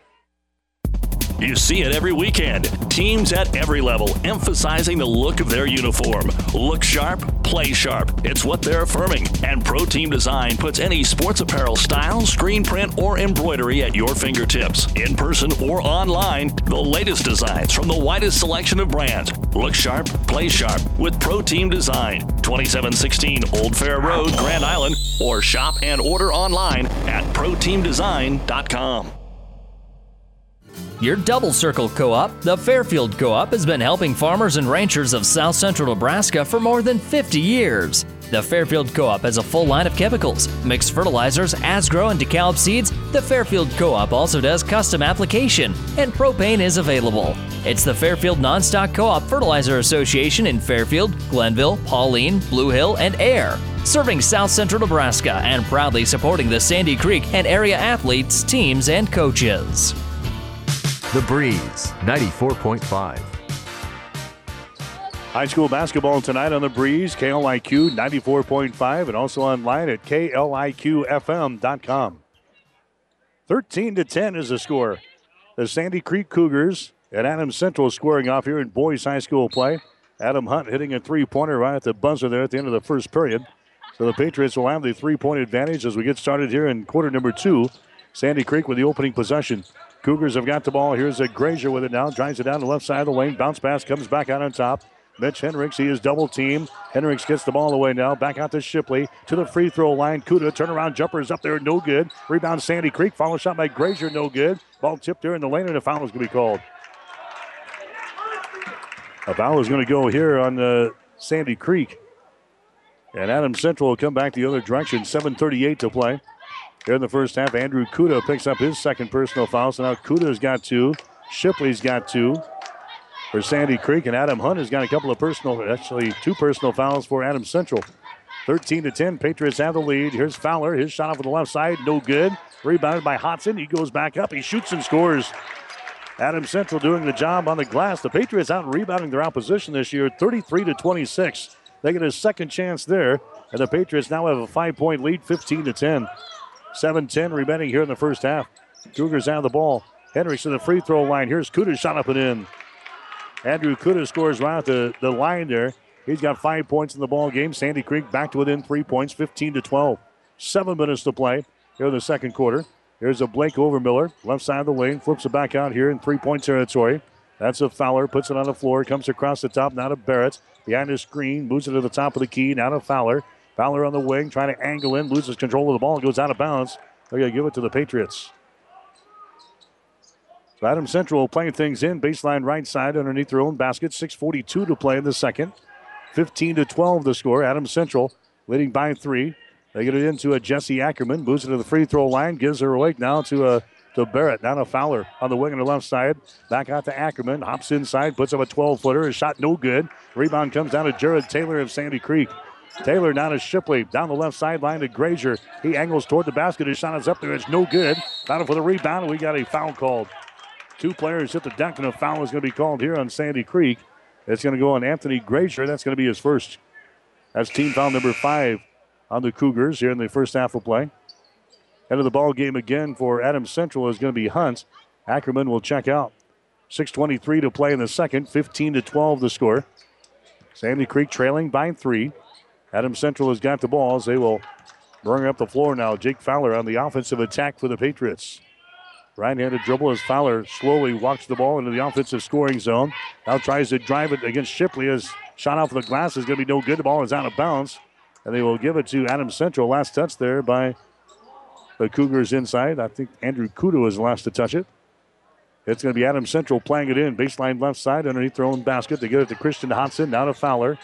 You see it every weekend. Teams at every level emphasizing the look of their uniform. Look sharp, play sharp. It's what they're affirming. And Pro Team Design puts any sports apparel style, screen print, or embroidery at your fingertips. In person or online, the latest designs from the widest selection of brands. Look sharp, play sharp with Pro Team Design. twenty-seven sixteen Old Fair Road, Grand Island, or shop and order online at pro team design dot com.
Your Double Circle Co-op, the Fairfield Co-op, has been helping farmers and ranchers of south central Nebraska for more than fifty years. The Fairfield Co-op has a full line of chemicals, mixed fertilizers, Asgrow, and DeKalb seeds. The Fairfield Co-op also does custom application, and propane is available. It's the Fairfield Nonstock Co-op Fertilizer Association in Fairfield, Glenville, Pauline, Blue Hill, and Ayer, serving south central Nebraska and proudly supporting the Sandy Creek and area athletes, teams, and coaches.
The Breeze, ninety-four point five.
High school basketball tonight on The Breeze, K L I Q ninety-four point five, and also online at K L I Q F M dot com. thirteen to ten is the score. The Sandy Creek Cougars and Adams Central scoring off here in boys high school play. Adam Hunt hitting a three-pointer right at the buzzer there at the end of the first period. So the Patriots will have the three-point advantage as we get started here in quarter number two. Sandy Creek with the opening possession. Cougars have got the ball. Here's a Grazier with it now. Drives it down the left side of the lane. Bounce pass comes back out on top. Mitch Hendricks, he is double teamed. Hendricks gets the ball away now. Back out to Shipley to the free throw line. Kuda, turnaround jumper is up there, no good. Rebound Sandy Creek. Follow shot by Grazier, no good. Ball tipped there in the lane, and a foul is going to be called. A foul is going to go here on uh, Sandy Creek. And Adams Central will come back the other direction. seven thirty-eight to play. Here in the first half, Andrew Kuda picks up his second personal foul. So now Kuda's got two. Shipley's got two for Sandy Creek. And Adam Hunt has got a couple of personal, actually two personal fouls for Adams Central. thirteen to ten, Patriots have the lead. Here's Fowler. His shot off on the left side, no good. Rebounded by Hodson. He goes back up. He shoots and scores. Adams Central doing the job on the glass. The Patriots out rebounding their opposition this year, thirty-three to twenty-six. They get a second chance there. And the Patriots now have a five-point lead, fifteen to ten. seven ten remaining here in the first half. Cougars have the ball. Hendricks in the free throw line. Here's Kuda, shot up and in. Andrew Kuda scores right at the, the line there. He's got five points in the ball game. Sandy Creek back to within three points, fifteen to twelve. Seven minutes to play here in the second quarter. Here's a Blake Overmiller, left side of the lane, flips it back out here in three-point territory. That's a Fowler, puts it on the floor, comes across the top, now to Barrett. Behind the screen, moves it to the top of the key, now to Fowler. Fowler on the wing, trying to angle in, loses control of the ball, goes out of bounds. They're going to give it to the Patriots. So Adams Central playing things in. Baseline right side underneath their own basket. six forty-two to play in the second. fifteen to twelve the score. Adams Central leading by three. They get it into a Jesse Ackerman. Moves it to the free throw line. Gives her away now to a to Barrett. Down to Fowler on the wing on the left side. Back out to Ackerman. Hops inside. Puts up a twelve-footer. His shot no good. Rebound comes down to Jared Taylor of Sandy Creek. Taylor down to Shipley. Down the left sideline to Grazier. He angles toward the basket. His shot is up there. It's no good. Battle for the rebound. And we got a foul called. Two players hit the deck, and a foul is going to be called here on Sandy Creek. It's going to go on Anthony Grazier. That's going to be his first. That's team foul number five on the Cougars here in the first half of play. Head of the ball game again for Adams Central is going to be Hunt. Ackerman will check out. six twenty-three to play in the second. fifteen to twelve the score. Sandy Creek trailing by three. Adams Central has got the ball as they will bring up the floor now. Jake Fowler on the offensive attack for the Patriots. Right-handed dribble as Fowler slowly walks the ball into the offensive scoring zone. Now tries to drive it against Shipley. His shot off the glass is going to be no good. The ball is out of bounds. And they will give it to Adams Central. Last touch there by the Cougars inside. I think Andrew Kudo is the last to touch it. It's going to be Adams Central playing it in. Baseline left side underneath their own basket. They get it to Christian Hodson. Now to Fowler.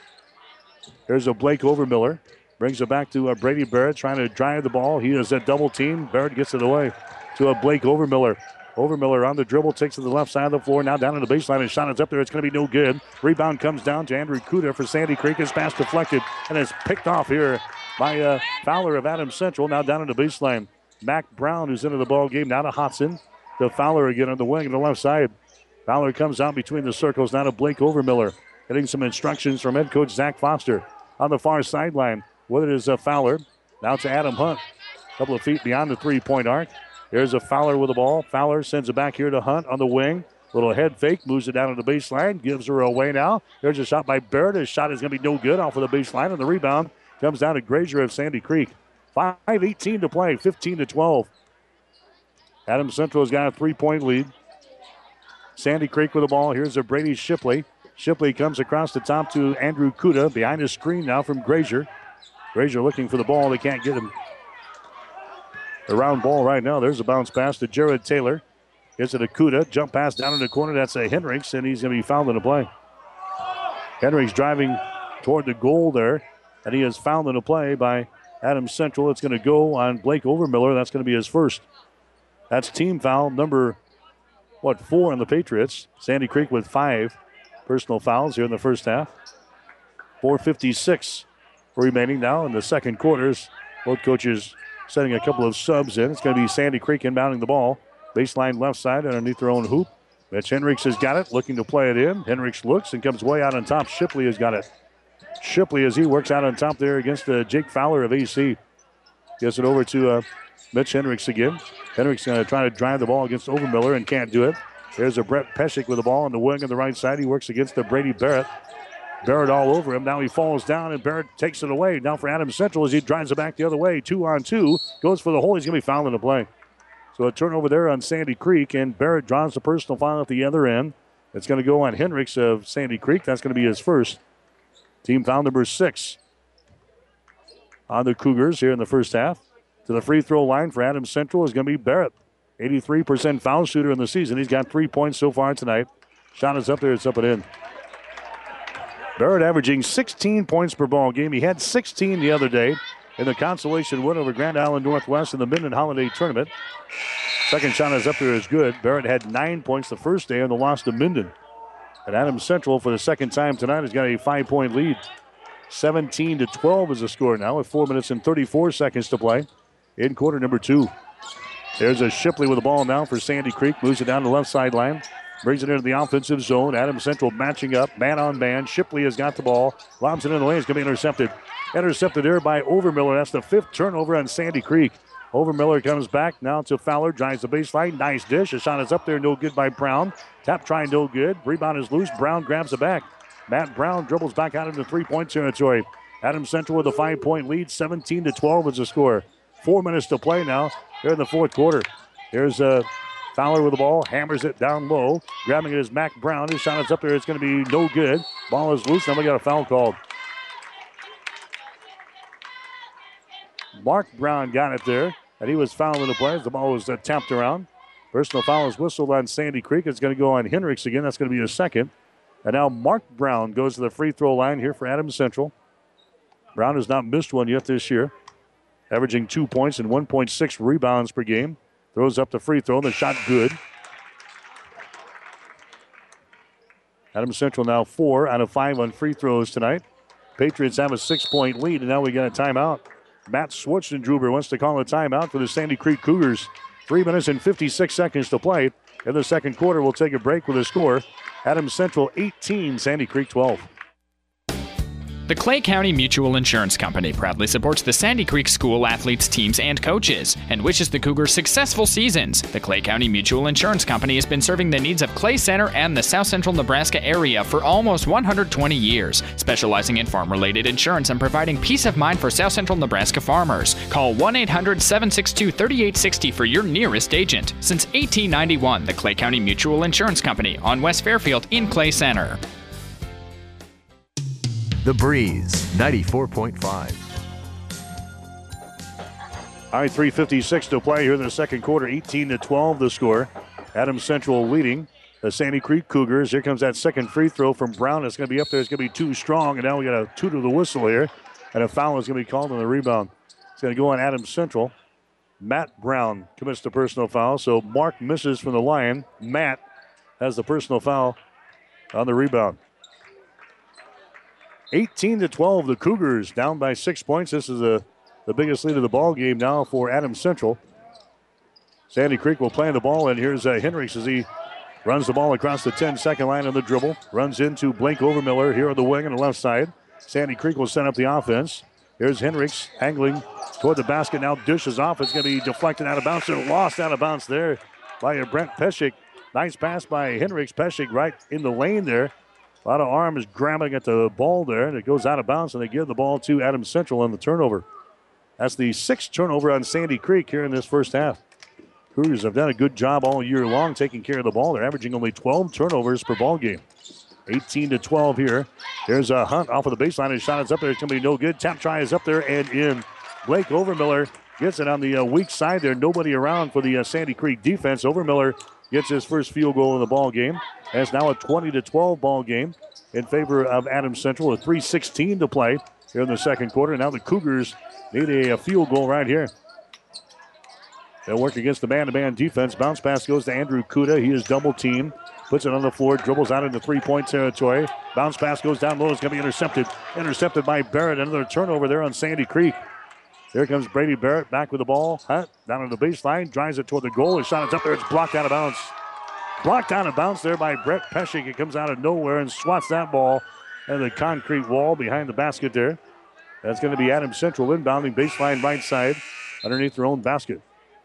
Here's a Blake Overmiller. Brings it back to uh, Brady Barrett trying to drive the ball. He is a double team. Barrett gets it away to a Blake Overmiller. Overmiller on the dribble, takes to the left side of the floor. Now down to the baseline. His shot is up there. It's going to be no good. Rebound comes down to Andrew Kuda for Sandy Creek. His pass deflected and is picked off here by uh, Fowler of Adams Central. Now down to the baseline. Mac Brown, who's into the ball game. Now to Hodson. To Fowler again on the wing on the left side. Fowler comes out between the circles. Now to Blake Overmiller. Getting some instructions from head coach Zach Foster on the far sideline. With it is uh, Fowler. Now to Adam Hunt. A couple of feet beyond the three-point arc. Here's a Fowler with the ball. Fowler sends it back here to Hunt on the wing. Little head fake, moves it down to the baseline, gives her away now. There's a shot by Barrett. His shot is going to be no good off of the baseline, and the rebound comes down to Grazier of Sandy Creek. five eighteen to play, fifteen to twelve. Adams Central has got a three-point lead. Sandy Creek with the ball. Here's a Brady Shipley. Shipley comes across the top to Andrew Kuda. Behind his screen now from Grazier. Grazier looking for the ball. They can't get him. The round ball right now. There's a bounce pass to Jared Taylor. Gets it to Kuda. Jump pass down in the corner. That's a Hendricks, and he's going to be fouled in the play. Hendricks driving toward the goal there, and he is fouled in the play by Adams Central. It's going to go on Blake Overmiller. That's going to be his first. That's team foul number, what, four on the Patriots. Sandy Creek with five personal fouls here in the first half. four fifty-six remaining now in the second quarters. Both coaches setting a couple of subs in. It's going to be Sandy Creek inbounding the ball. Baseline left side underneath their own hoop. Mitch Hendricks has got it, looking to play it in. Hendricks looks and comes way out on top. Shipley has got it. Shipley as he works out on top there against uh, Jake Fowler of A C. Gets it over to uh, Mitch Hendricks again. Hendricks going to try to drive the ball against Overmiller and can't do it. There's a Brett Pescick with the ball on the wing on the right side. He works against the Brady Barrett. Barrett all over him. Now he falls down, and Barrett takes it away. Now for Adams Central as he drives it back the other way. Two on two. Goes for the hole. He's going to be fouled in the play. So a turnover there on Sandy Creek, and Barrett draws the personal foul at the other end. It's going to go on Hendricks of Sandy Creek. That's going to be his first. Team foul number six on the Cougars here in the first half. To the free throw line for Adams Central is going to be Barrett. eighty-three percent foul shooter in the season. He's got three points so far tonight. Shot is up there. It's up and in. Barrett averaging sixteen points per ball game. He had sixteen the other day in the consolation win over Grand Island Northwest in the Minden Holiday Tournament. Second shot is up there is good. Barrett had nine points the first day in the loss to Minden. And Adams Central for the second time tonight has got a five-point lead. seventeen to twelve is the score now with four minutes and thirty-four seconds to play in quarter number two. There's a Shipley with the ball now for Sandy Creek. Moves it down the left sideline. Brings it into the offensive zone. Adams Central matching up, man on man. Shipley has got the ball. Lobs it in the lane. It's going to be intercepted. Intercepted there by Overmiller. That's the fifth turnover on Sandy Creek. Overmiller comes back now to Fowler. Drives the baseline. Nice dish. A shot is up there. No good by Brown. Tap try, no good. Rebound is loose. Brown grabs it back. Matt Brown dribbles back out into three-point territory. Adams Central with a five-point lead. seventeen to twelve is the score. Four minutes to play now here in the fourth quarter. Here's uh, Fowler with the ball. Hammers it down low. Grabbing it is Mac Brown. His shot is up there. It's going to be no good. Ball is loose. Now we got a foul called. Mark Brown got it there, and he was fouled in the play as the ball was uh, tapped around. Personal foul is whistled on Sandy Creek. It's going to go on Hendricks again. That's going to be a second. And now Mark Brown goes to the free throw line here for Adams Central. Brown has not missed one yet this year, averaging two points and one point six rebounds per game. Throws up the free throw, the shot good. Adams Central now four out of five on free throws tonight. Patriots have a six-point lead, and now we got a timeout. Matt Schwartzendruber wants to call a timeout for the Sandy Creek Cougars. Three minutes and fifty-six seconds to play. In the second quarter, we'll take a break with a score. Adams Central eighteen, Sandy Creek twelve.
The Clay County Mutual Insurance Company proudly supports the Sandy Creek School athletes, teams, and coaches, and wishes the Cougars successful seasons. The Clay County Mutual Insurance Company has been serving the needs of Clay Center and the South Central Nebraska area for almost one hundred twenty years, specializing in farm-related insurance and providing peace of mind for South Central Nebraska farmers. Call one eight hundred seven six two three eight six zero for your nearest agent. Since eighteen ninety-one, the Clay County Mutual Insurance Company on West Fairfield in Clay Center.
The Breeze, ninety-four point five.
All right, three fifty-six to play here in the second quarter. eighteen to twelve the score. Adams Central leading the Sandy Creek Cougars. Here comes that second free throw from Brown. It's going to be up there. It's going to be too strong. And now we got a two to the whistle here. And a foul is going to be called on the rebound. It's going to go on Adams Central. Matt Brown commits the personal foul. So Mark misses from the line. Matt has the personal foul on the rebound. eighteen to twelve, the Cougars down by six points. This is a, the biggest lead of the ball game now for Adams Central. Sandy Creek will play the ball, and here's uh, Hendricks as he runs the ball across the ten-second line on the dribble. Runs into Blake Overmiller here on the wing on the left side. Sandy Creek will set up the offense. Here's Hendricks angling toward the basket. Now dishes off. It's going to be deflected out of bounds. And lost out of bounds there by Brent Peschick. Nice pass by Hendricks. Peschick right in the lane there. A lot of arms grabbing at the ball there, and it goes out of bounds, and they give the ball to Adams Central on the turnover. That's the sixth turnover on Sandy Creek here in this first half. Cougars have done a good job all year long taking care of the ball. They're averaging only twelve turnovers per ball game. eighteen to twelve here. There's a Hunt off of the baseline. His shot is up there. It's going to be no good. Tap try is up there and in. Blake Overmiller gets it on the uh, weak side there. Nobody around for the uh, Sandy Creek defense. Overmiller gets his first field goal in the ball game. And it's now a twenty to twelve ball game in favor of Adams Central. A three sixteen to play here in the second quarter. Now the Cougars need a, a field goal right here. They'll work against the man-to-man defense. Bounce pass goes to Andrew Kuda. He is double teamed. Puts it on the floor. Dribbles out into three-point territory. Bounce pass goes down low. It's going to be intercepted. Intercepted by Barrett. Another turnover there on Sandy Creek. Here comes Brady Barrett back with the ball. Hunt down on the baseline. Drives it toward the goal. His shot is up there. It's blocked out of bounds. Blocked out of bounds there by Brett Peschick. It comes out of nowhere and swats that ball and the concrete wall behind the basket there. That's going to be Adams Central inbounding baseline right side underneath their own basket.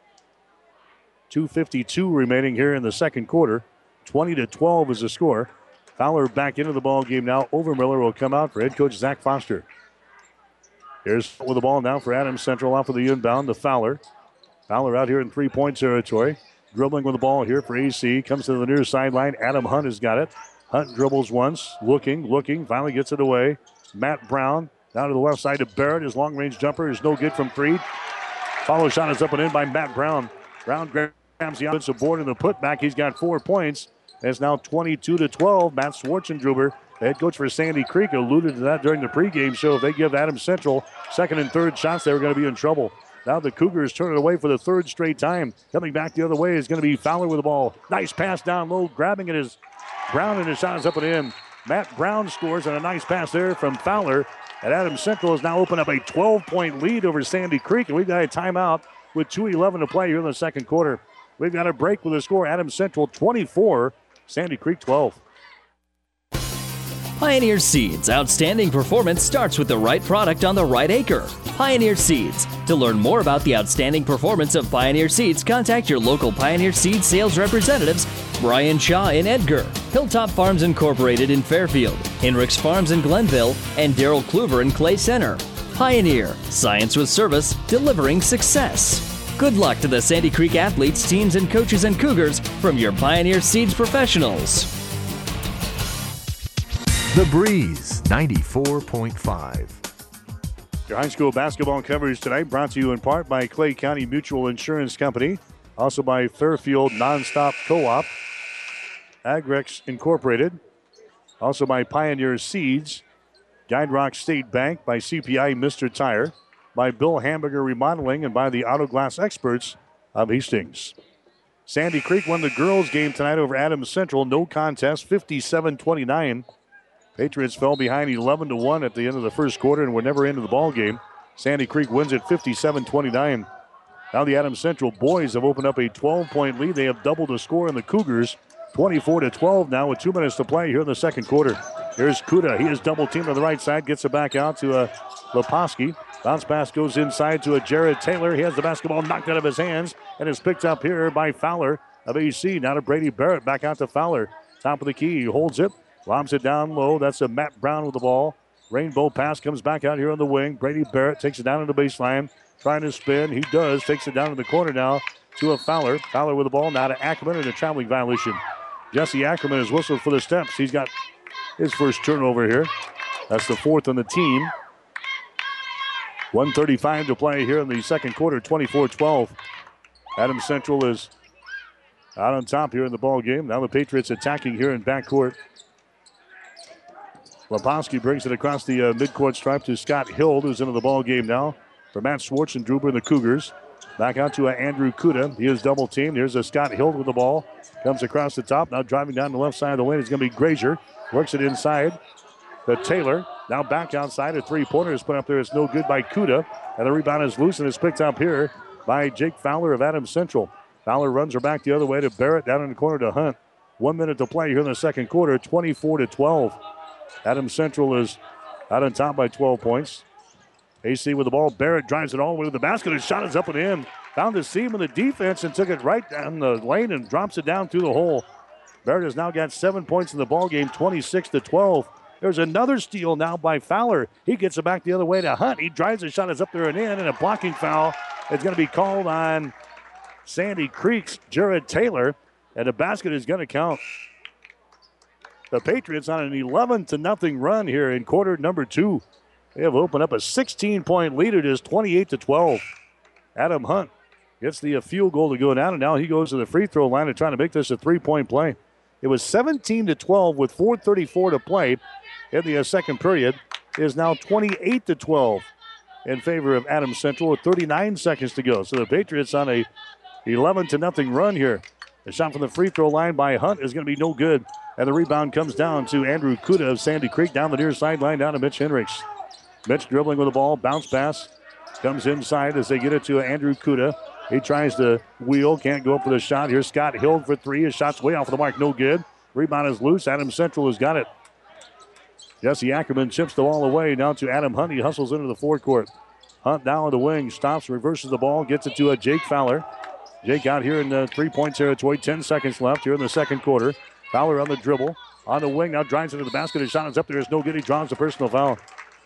two fifty-two remaining here in the second quarter. twenty to twelve is the score. Fowler back into the ball game now. Overmiller will come out for head coach Zach Foster. Here's with the ball now for Adams Central off of the inbound to Fowler. Fowler out here in three-point territory. Dribbling with the ball here for A C. Comes to the near sideline. Adam Hunt has got it. Hunt dribbles once. Looking, looking. Finally gets it away. Matt Brown down to the left side to Barrett. His long-range jumper is no good from three. Follow shot is up and in by Matt Brown. Brown grabs the offensive board in the putback. He's got four points. It's now twenty-two to twelve. Matt Schwartzendruber, the head coach for Sandy Creek, alluded to that during the pregame show. If they give Adams Central second and third shots, they were going to be in trouble. Now the Cougars turn it away for the third straight time. Coming back the other way is going to be Fowler with the ball. Nice pass down low. Grabbing it is Brown, and his shot is up and in. Matt Brown scores, and a nice pass there from Fowler. And Adams Central has now opened up a twelve-point lead over Sandy Creek, and we've got a timeout with two eleven to play here in the second quarter. We've got a break with a score. Adams Central twenty-four, Sandy Creek twelve.
Pioneer Seeds. Outstanding performance starts with the right product on the right acre. Pioneer Seeds. To learn more about the outstanding performance of Pioneer Seeds, contact your local Pioneer Seeds sales representatives, Brian Shaw in Edgar, Hilltop Farms Incorporated in Fairfield, Hendricks Farms in Glenville, and Darrell Kluver in Clay Center. Pioneer. Science with service, delivering success. Good luck to the Sandy Creek athletes, teams, and coaches and Cougars from your Pioneer Seeds professionals.
The Breeze, ninety-four point five.
Your high school basketball coverage tonight brought to you in part by Clay County Mutual Insurance Company. Also by Fairfield Nonstop Co-op, Agrex Incorporated. Also by Pioneer Seeds, Guide Rock State Bank, by C P I Mister Tire, by Bill Hamburger Remodeling, and by the Auto Glass Experts of Hastings. Sandy Creek won the girls' game tonight over Adams Central. No contest, fifty-seven twenty-nine. Patriots fell behind eleven to one at the end of the first quarter and were never into the ball game. Sandy Creek wins it fifty-seven twenty-nine. Now the Adams Central boys have opened up a twelve-point lead. They have doubled the score in the Cougars. twenty-four to twelve now with two minutes to play here in the second quarter. Here's Kuda. He is double teamed on the right side. Gets it back out to uh, Leposki. Bounce pass goes inside to a Jared Taylor. He has the basketball knocked out of his hands and is picked up here by Fowler of A C. Now to Brady Barrett. Back out to Fowler. Top of the key. He holds it. Lobs it down low. That's a Matt Brown with the ball. Rainbow pass comes back out here on the wing. Brady Barrett takes it down to the baseline. Trying to spin. He does. Takes it down to the corner now to a Fowler. Fowler with the ball now to Ackerman and a traveling violation. Jesse Ackerman is whistled for the steps. He's got his first turnover here. That's the fourth on the team. one thirty-five to play here in the second quarter, twenty-four twelve. Adams Central is out on top here in the ball game. Now the Patriots attacking here in backcourt. Leposki brings it across the uh, midcourt stripe to Scott Hill, who's into the ball game now. For Matt Schwartzendruber and the Cougars. Back out to uh, Andrew Kuda. He is double teamed. Here's a Scott Hill with the ball. Comes across the top. Now driving down the left side of the lane is going to be Grazier. Works it inside. The Taylor. Now back outside. A three-pointer is put up there. It's no good by Kuda. And the rebound is loose and is picked up here by Jake Fowler of Adams Central. Fowler runs her back the other way to Barrett. Down in the corner to Hunt. One minute to play here in the second quarter. twenty-four to twelve. Adams Central is out on top by twelve points. A C with the ball. Barrett drives it all the way to the basket. His shot is up and in. Found the seam in the defense and took it right down the lane and drops it down through the hole. Barrett has now got seven points in the ball game, twenty-six to twelve. There's another steal now by Fowler. He gets it back the other way to Hunt. He drives the shot. Is up there and in, and a blocking foul is going to be called on Sandy Creek's Jared Taylor, and the basket is going to count. The Patriots on an eleven to nothing run here in quarter number two. They have opened up a sixteen-point lead. It is twenty-eight to twelve. Adam Hunt gets the field goal to go down, and now he goes to the free throw line to try to make this a three-point play. It was seventeen to twelve with four thirty-four to play in the second period. It is now twenty-eight to twelve in favor of Adams Central with thirty-nine seconds to go. So the Patriots on a eleven to nothing run here. The shot from the free throw line by Hunt is going to be no good. And the rebound comes down to Andrew Kuda of Sandy Creek down the near sideline down to Mitch Hendricks. Mitch dribbling with the ball, bounce pass, comes inside as they get it to Andrew Kuda. He tries to wheel, can't go up for the shot. Here's Scott Hill for three. His shot's way off the mark, no good. Rebound is loose. Adams Central has got it. Jesse Ackerman chips the ball away now to Adam Hunt. He hustles into the forecourt. Hunt down on the wing, stops, reverses the ball, gets it to a Jake Fowler. Jake out here in the three-point territory. Ten seconds left here in the second quarter. Fowler on the dribble. On the wing, now drives into the basket. His shot is up there. It's no good. He draws the personal foul.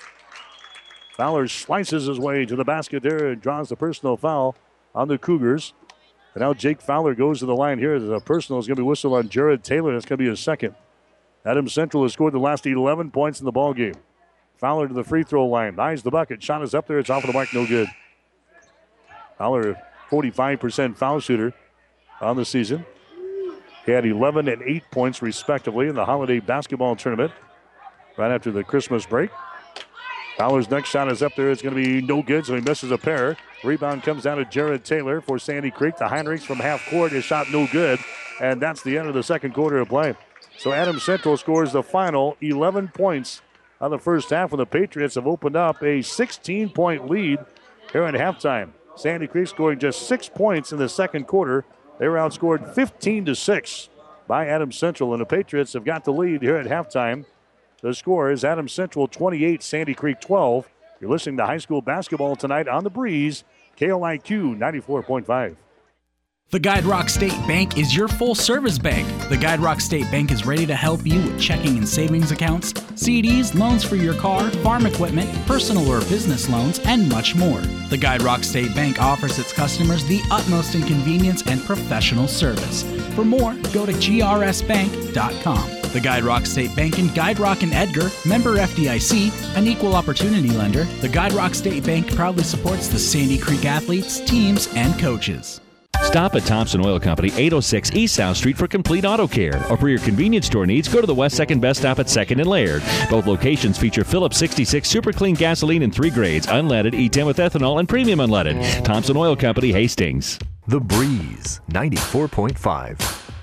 Fowler slices his way to the basket there and draws the personal foul on the Cougars. And now Jake Fowler goes to the line here. The personal is going to be whistled on Jared Taylor. That's going to be his second. Adams Central has scored the last eleven points in the ball game. Fowler to the free throw line. Eyes the bucket. Shot is up there. It's off of the mark. No good. Fowler, forty-five percent foul shooter on the season. He had eleven and eight points respectively in the holiday basketball tournament right after the Christmas break. Fowler's next shot is up there. It's going to be no good, so he misses a pair. Rebound comes down to Jared Taylor for Sandy Creek. The Heinrichs from half court. His shot no good, and that's the end of the second quarter of play. So Adams Central scores the final eleven points on the first half, when the Patriots have opened up a sixteen-point lead here at halftime. Sandy Creek scoring just six points in the second quarter. They were outscored fifteen to six by Adams Central, and the Patriots have got the lead here at halftime. The score is Adams Central twenty-eight, Sandy Creek twelve. You're listening to high school basketball tonight on The Breeze, K L I Q ninety-four point five.
The Guide Rock State Bank is your full-service bank. The Guide Rock State Bank is ready to help you with checking and savings accounts, C Ds, loans for your car, farm equipment, personal or business loans, and much more. The Guide Rock State Bank offers its customers the utmost in convenience and professional service. For more, go to G R S bank dot com. The Guide Rock State Bank and Guide Rock and Edgar, member F D I C, an equal opportunity lender. The Guide Rock State Bank proudly supports the Sandy Creek athletes, teams, and coaches.
Stop at Thompson Oil Company, eight oh six East South Street for complete auto care. Or for your convenience store needs, go to the West second Best Stop at second and Laird. Both locations feature Phillips sixty-six Super Clean gasoline in three grades, unleaded, E ten with ethanol, and premium unleaded. Thompson Oil Company, Hastings.
The Breeze, ninety-four point five.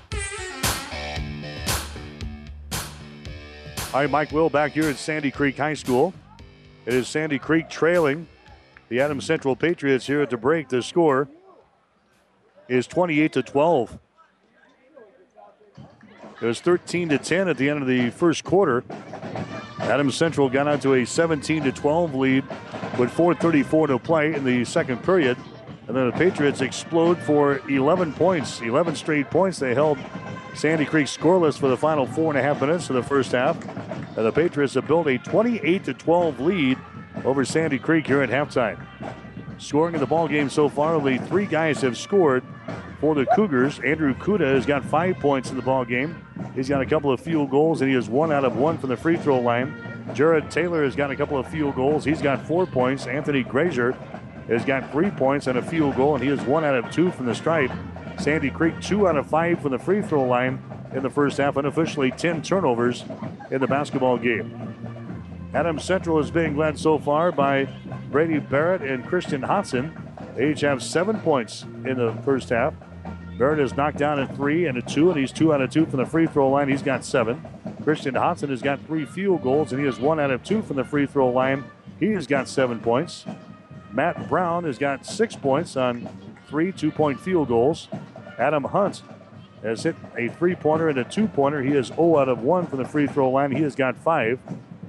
Hi, Mike Will back here at Sandy Creek High School. It is Sandy Creek trailing the Adams Central Patriots here at the break. The score is twenty-eight to twelve. It was thirteen to ten at the end of the first quarter. Adams Central got out to a seventeen to twelve lead with four thirty-four to play in the second period. And then the Patriots explode for eleven points, eleven straight points. They held Sandy Creek scoreless for the final four and a half minutes of the first half. And the Patriots have built a twenty-eight to twelve lead over Sandy Creek here at halftime. Scoring in the ball game so far, only three guys have scored for the Cougars. Andrew Kuda has got five points in the ball game. He's got a couple of field goals, and he is one out of one from the free throw line. Jared Taylor has got a couple of field goals. He's got four points. Anthony Grazier has got three points and a field goal, and he is one out of two from the stripe. Sandy Creek, two out of five from the free throw line in the first half, unofficially ten turnovers in the basketball game. Adams Central is being led so far by Brady Barrett and Christian Hodson. They each have seven points in the first half. Barrett is knocked down at three and a two, and he's two out of two from the free throw line. He's got seven. Christian Hodson has got three field goals, and he is one out of two from the free throw line. He has got seven points. Matt Brown has got six points on three two-point field goals. Adam Hunt has hit a three-pointer and a two-pointer. He is zero out of one from the free throw line. He has got five.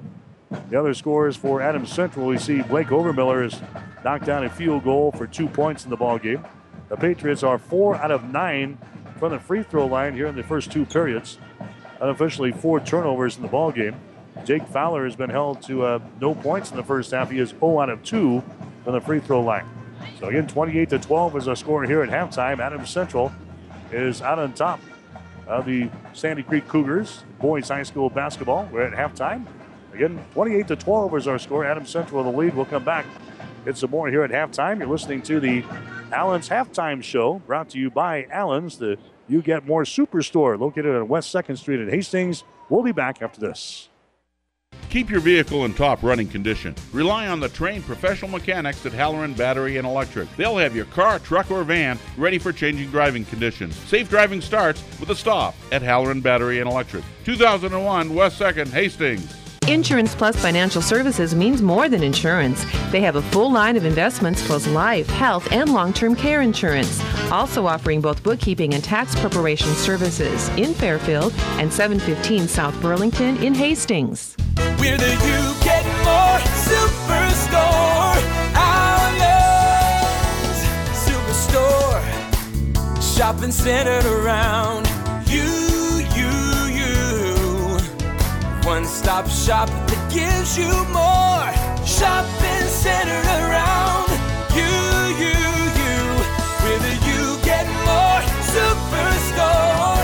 The other scores for Adams Central, we see Blake Overmiller has knocked down a field goal for two points in the ball game. The Patriots are four out of nine from the free throw line here in the first two periods. Unofficially, four turnovers in the ball game. Jake Fowler has been held to uh, no points in the first half. He is zero out of two from the free throw line. So again, twenty-eight to twelve is a score here at halftime. Adams Central is out on top of the Sandy Creek Cougars boys high school basketball. We're at halftime. Again, twenty-eight to twelve is our score. Adams Central in the lead. We'll come back. It's some more here at halftime. You're listening to the Allen's Halftime Show, brought to you by Allen's, the You Get More Superstore, located on West second Street in Hastings. We'll be back after this.
Keep your vehicle in top running condition. Rely on the trained professional mechanics at Halloran Battery and Electric. They'll have your car, truck, or van ready for changing driving conditions. Safe driving starts with a stop at Halloran Battery and Electric. two thousand one West second, Hastings.
Insurance Plus Financial Services means more than insurance. They have a full line of investments plus life, health, and long-term care insurance. Also offering both bookkeeping and tax preparation services in Fairfield and seven fifteen South Burlington in Hastings.
We're the You Get More Superstore. Allen's Superstore. Shopping centered around you, you, you. One-stop shop that gives you more. Shopping centered around you, you, you. We're the You Get More Superstore.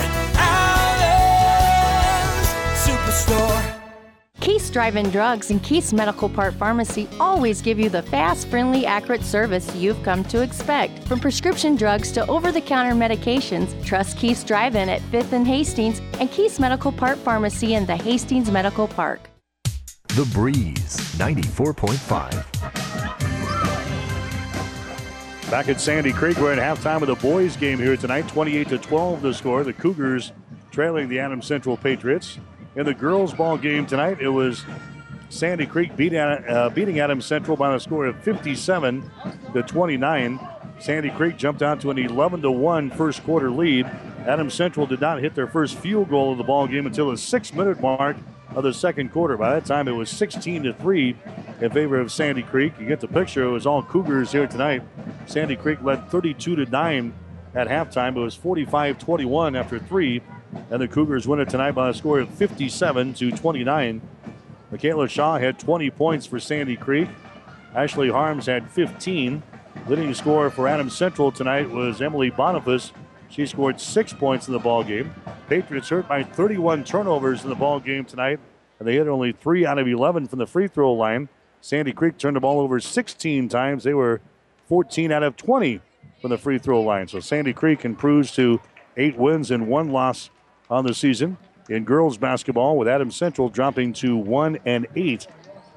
Allen's Superstore.
Keith's Drive-In Drugs and Keith's Medical Part Pharmacy always give you the fast, friendly, accurate service you've come to expect. From prescription drugs to over-the-counter medications, trust Keith's Drive-In at fifth and Hastings and Keith's Medical Part Pharmacy in the Hastings Medical Park.
The Breeze, ninety-four point five.
Back at Sandy Creek, we're at halftime of the boys game here tonight. twenty-eight to twelve the score. The Cougars trailing the Adams Central Patriots. In the girls' ball game tonight, it was Sandy Creek beat, uh, beating Adams Central by a score of fifty-seven to twenty-nine. Sandy Creek jumped out to an eleven to one first quarter lead. Adams Central did not hit their first field goal of the ball game until the six-minute mark of the second quarter. By that time, it was sixteen to three in favor of Sandy Creek. You get the picture. It was all Cougars here tonight. Sandy Creek led thirty-two to nine at halftime. It was forty-five twenty-one after three. And the Cougars win it tonight by a score of fifty-seven to twenty-nine. Michaela Shaw had twenty points for Sandy Creek. Ashley Harms had fifteen. Leading scorer for Adams Central tonight was Emily Boniface. She scored six points in the ball game. Patriots hurt by thirty-one turnovers in the ball game tonight, and they hit only three out of eleven from the free throw line. Sandy Creek turned the ball over sixteen times. They were fourteen out of twenty from the free throw line. So Sandy Creek improves to eight wins and one loss on the season. In girls basketball, with Adams Central dropping to one and eight.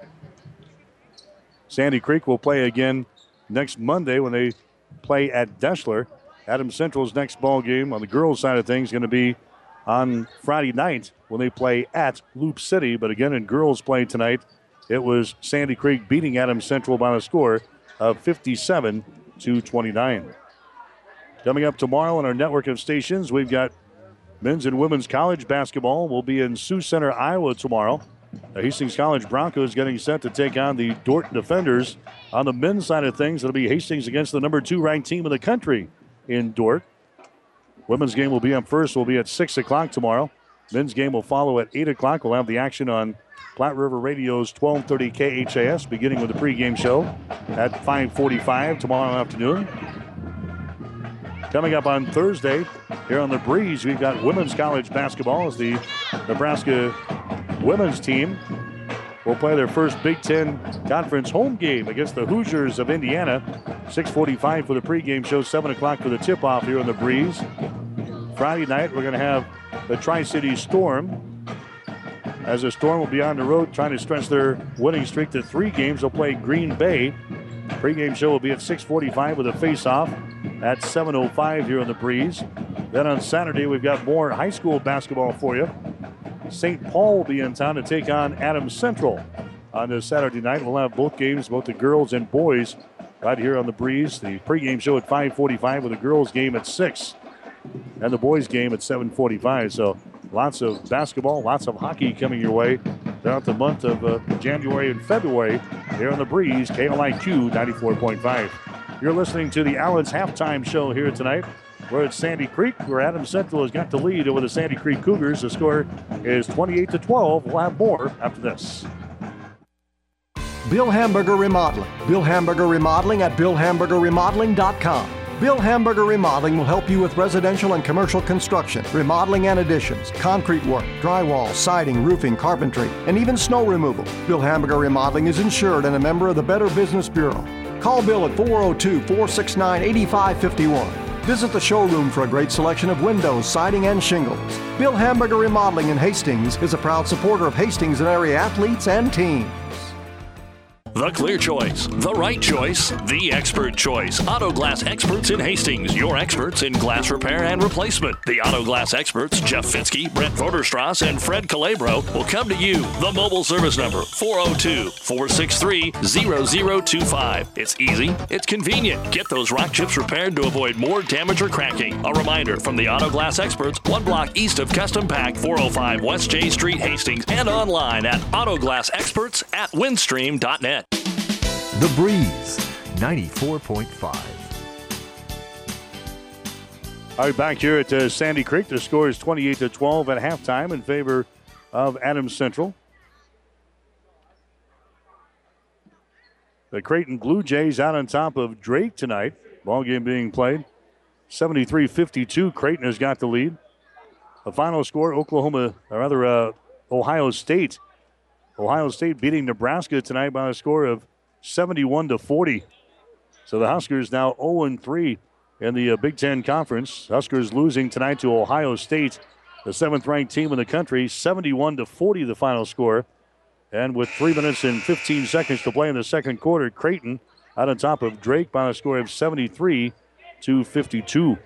Sandy Creek will play again next Monday when they play at Deshler. Adams Central's next ball game on the girls' side of things is going to be on Friday night when they play at Loop City. But again, in girls' play tonight, it was Sandy Creek beating Adams Central by a score of fifty-seven to twenty-nine. Coming up tomorrow on our network of stations, we've got men's and women's college basketball. We'll be in Sioux Center, Iowa tomorrow. The Hastings College Broncos getting set to take on the Dordt Defenders. On the men's side of things, it'll be Hastings against the number two ranked team in the country in Dordt. Women's game will be up first. Will be at six o'clock tomorrow. Men's game will follow at eight o'clock. We'll have the action on Platte River Radio's twelve thirty K H A S, beginning with the pregame show at five forty-five tomorrow afternoon. Coming up on Thursday, here on the Breeze, we've got women's college basketball as the Nebraska women's team will play their first Big Ten Conference home game against the Hoosiers of Indiana. six forty-five for the pregame show, seven o'clock for the tip-off here on the Breeze. Friday night, we're going to have the Tri-City Storm. As the Storm will be on the road trying to stretch their winning streak to three games, they'll play Green Bay. Pregame show will be at six forty-five with a face-off at seven oh five here on the Breeze. Then on Saturday, we've got more high school basketball for you. Saint Paul will be in town to take on Adams Central on this Saturday night. We'll have both games, both the girls and boys, right here on the Breeze. The pregame show at five forty-five with the girls game at six and the boys game at seven forty-five. So lots of basketball, lots of hockey coming your way throughout the month of uh, January and February here on the Breeze, K L I Q ninety-four point five. You're listening to the Allen's halftime show here tonight. We're at Sandy Creek, where Adams Central has got the lead over the Sandy Creek Cougars. The score is twenty-eight to twelve. We'll have more after this.
Bill Hamburger Remodeling. Bill Hamburger Remodeling at bill hamburger remodeling dot com. Bill Hamburger Remodeling will help you with residential and commercial construction, remodeling and additions, concrete work, drywall, siding, roofing, carpentry, and even snow removal. Bill Hamburger Remodeling is insured and a member of the Better Business Bureau. Call Bill at four oh two, four six nine, eight five five one. Visit the showroom for a great selection of windows, siding, and shingles. Bill Hamburger Remodeling in Hastings is a proud supporter of Hastings and area athletes and teams.
The clear choice, the right choice, the expert choice. Auto Glass Experts in Hastings, your experts in glass repair and replacement. The Auto Glass Experts, Jeff Fitzke, Brent Voderstrass, and Fred Calabro will come to you. The mobile service number, four oh two, four six three, zero zero two five. It's easy, it's convenient. Get those rock chips repaired to avoid more damage or cracking. A reminder from the Auto Glass Experts, one block east of Custom Pack, four oh five West J Street, Hastings, and online at autoglass experts at windstream dot net.
The Breeze, ninety-four point five.
All right, back here at uh, Sandy Creek, the score is twenty-eight to twelve at halftime in favor of Adams Central. The Creighton Blue Jays out on top of Drake tonight. Ball game being played. seventy-three fifty-two, Creighton has got the lead. The final score, Oklahoma, or rather uh, Ohio State. Ohio State beating Nebraska tonight by a score of seventy-one to forty. So the Huskers now oh and three in the uh, Big Ten Conference. Huskers losing tonight to Ohio State, the seventh-ranked team in the country, seventy-one to forty the final score. And with three minutes and fifteen seconds to play in the second quarter, Creighton out on top of Drake by a score of seventy-three to fifty-two.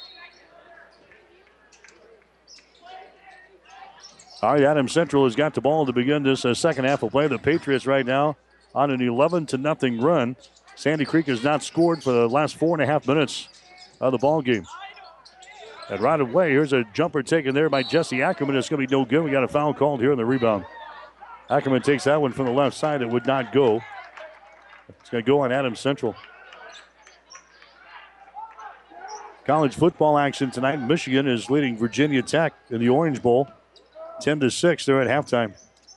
All right, Adams Central has got the ball to begin this uh, second half of play. The Patriots right now on an eleven to nothing run. Sandy Creek has not scored for the last four and a half minutes of the ball game. And right away, here's a jumper taken there by Jesse Ackerman. It's going to be no good. We got a foul called here on the rebound. Ackerman takes that one from the left side. It would not go. It's going to go on Adams Central. College football action tonight. Michigan is leading Virginia Tech in the Orange Bowl. ten to six, they're at halftime.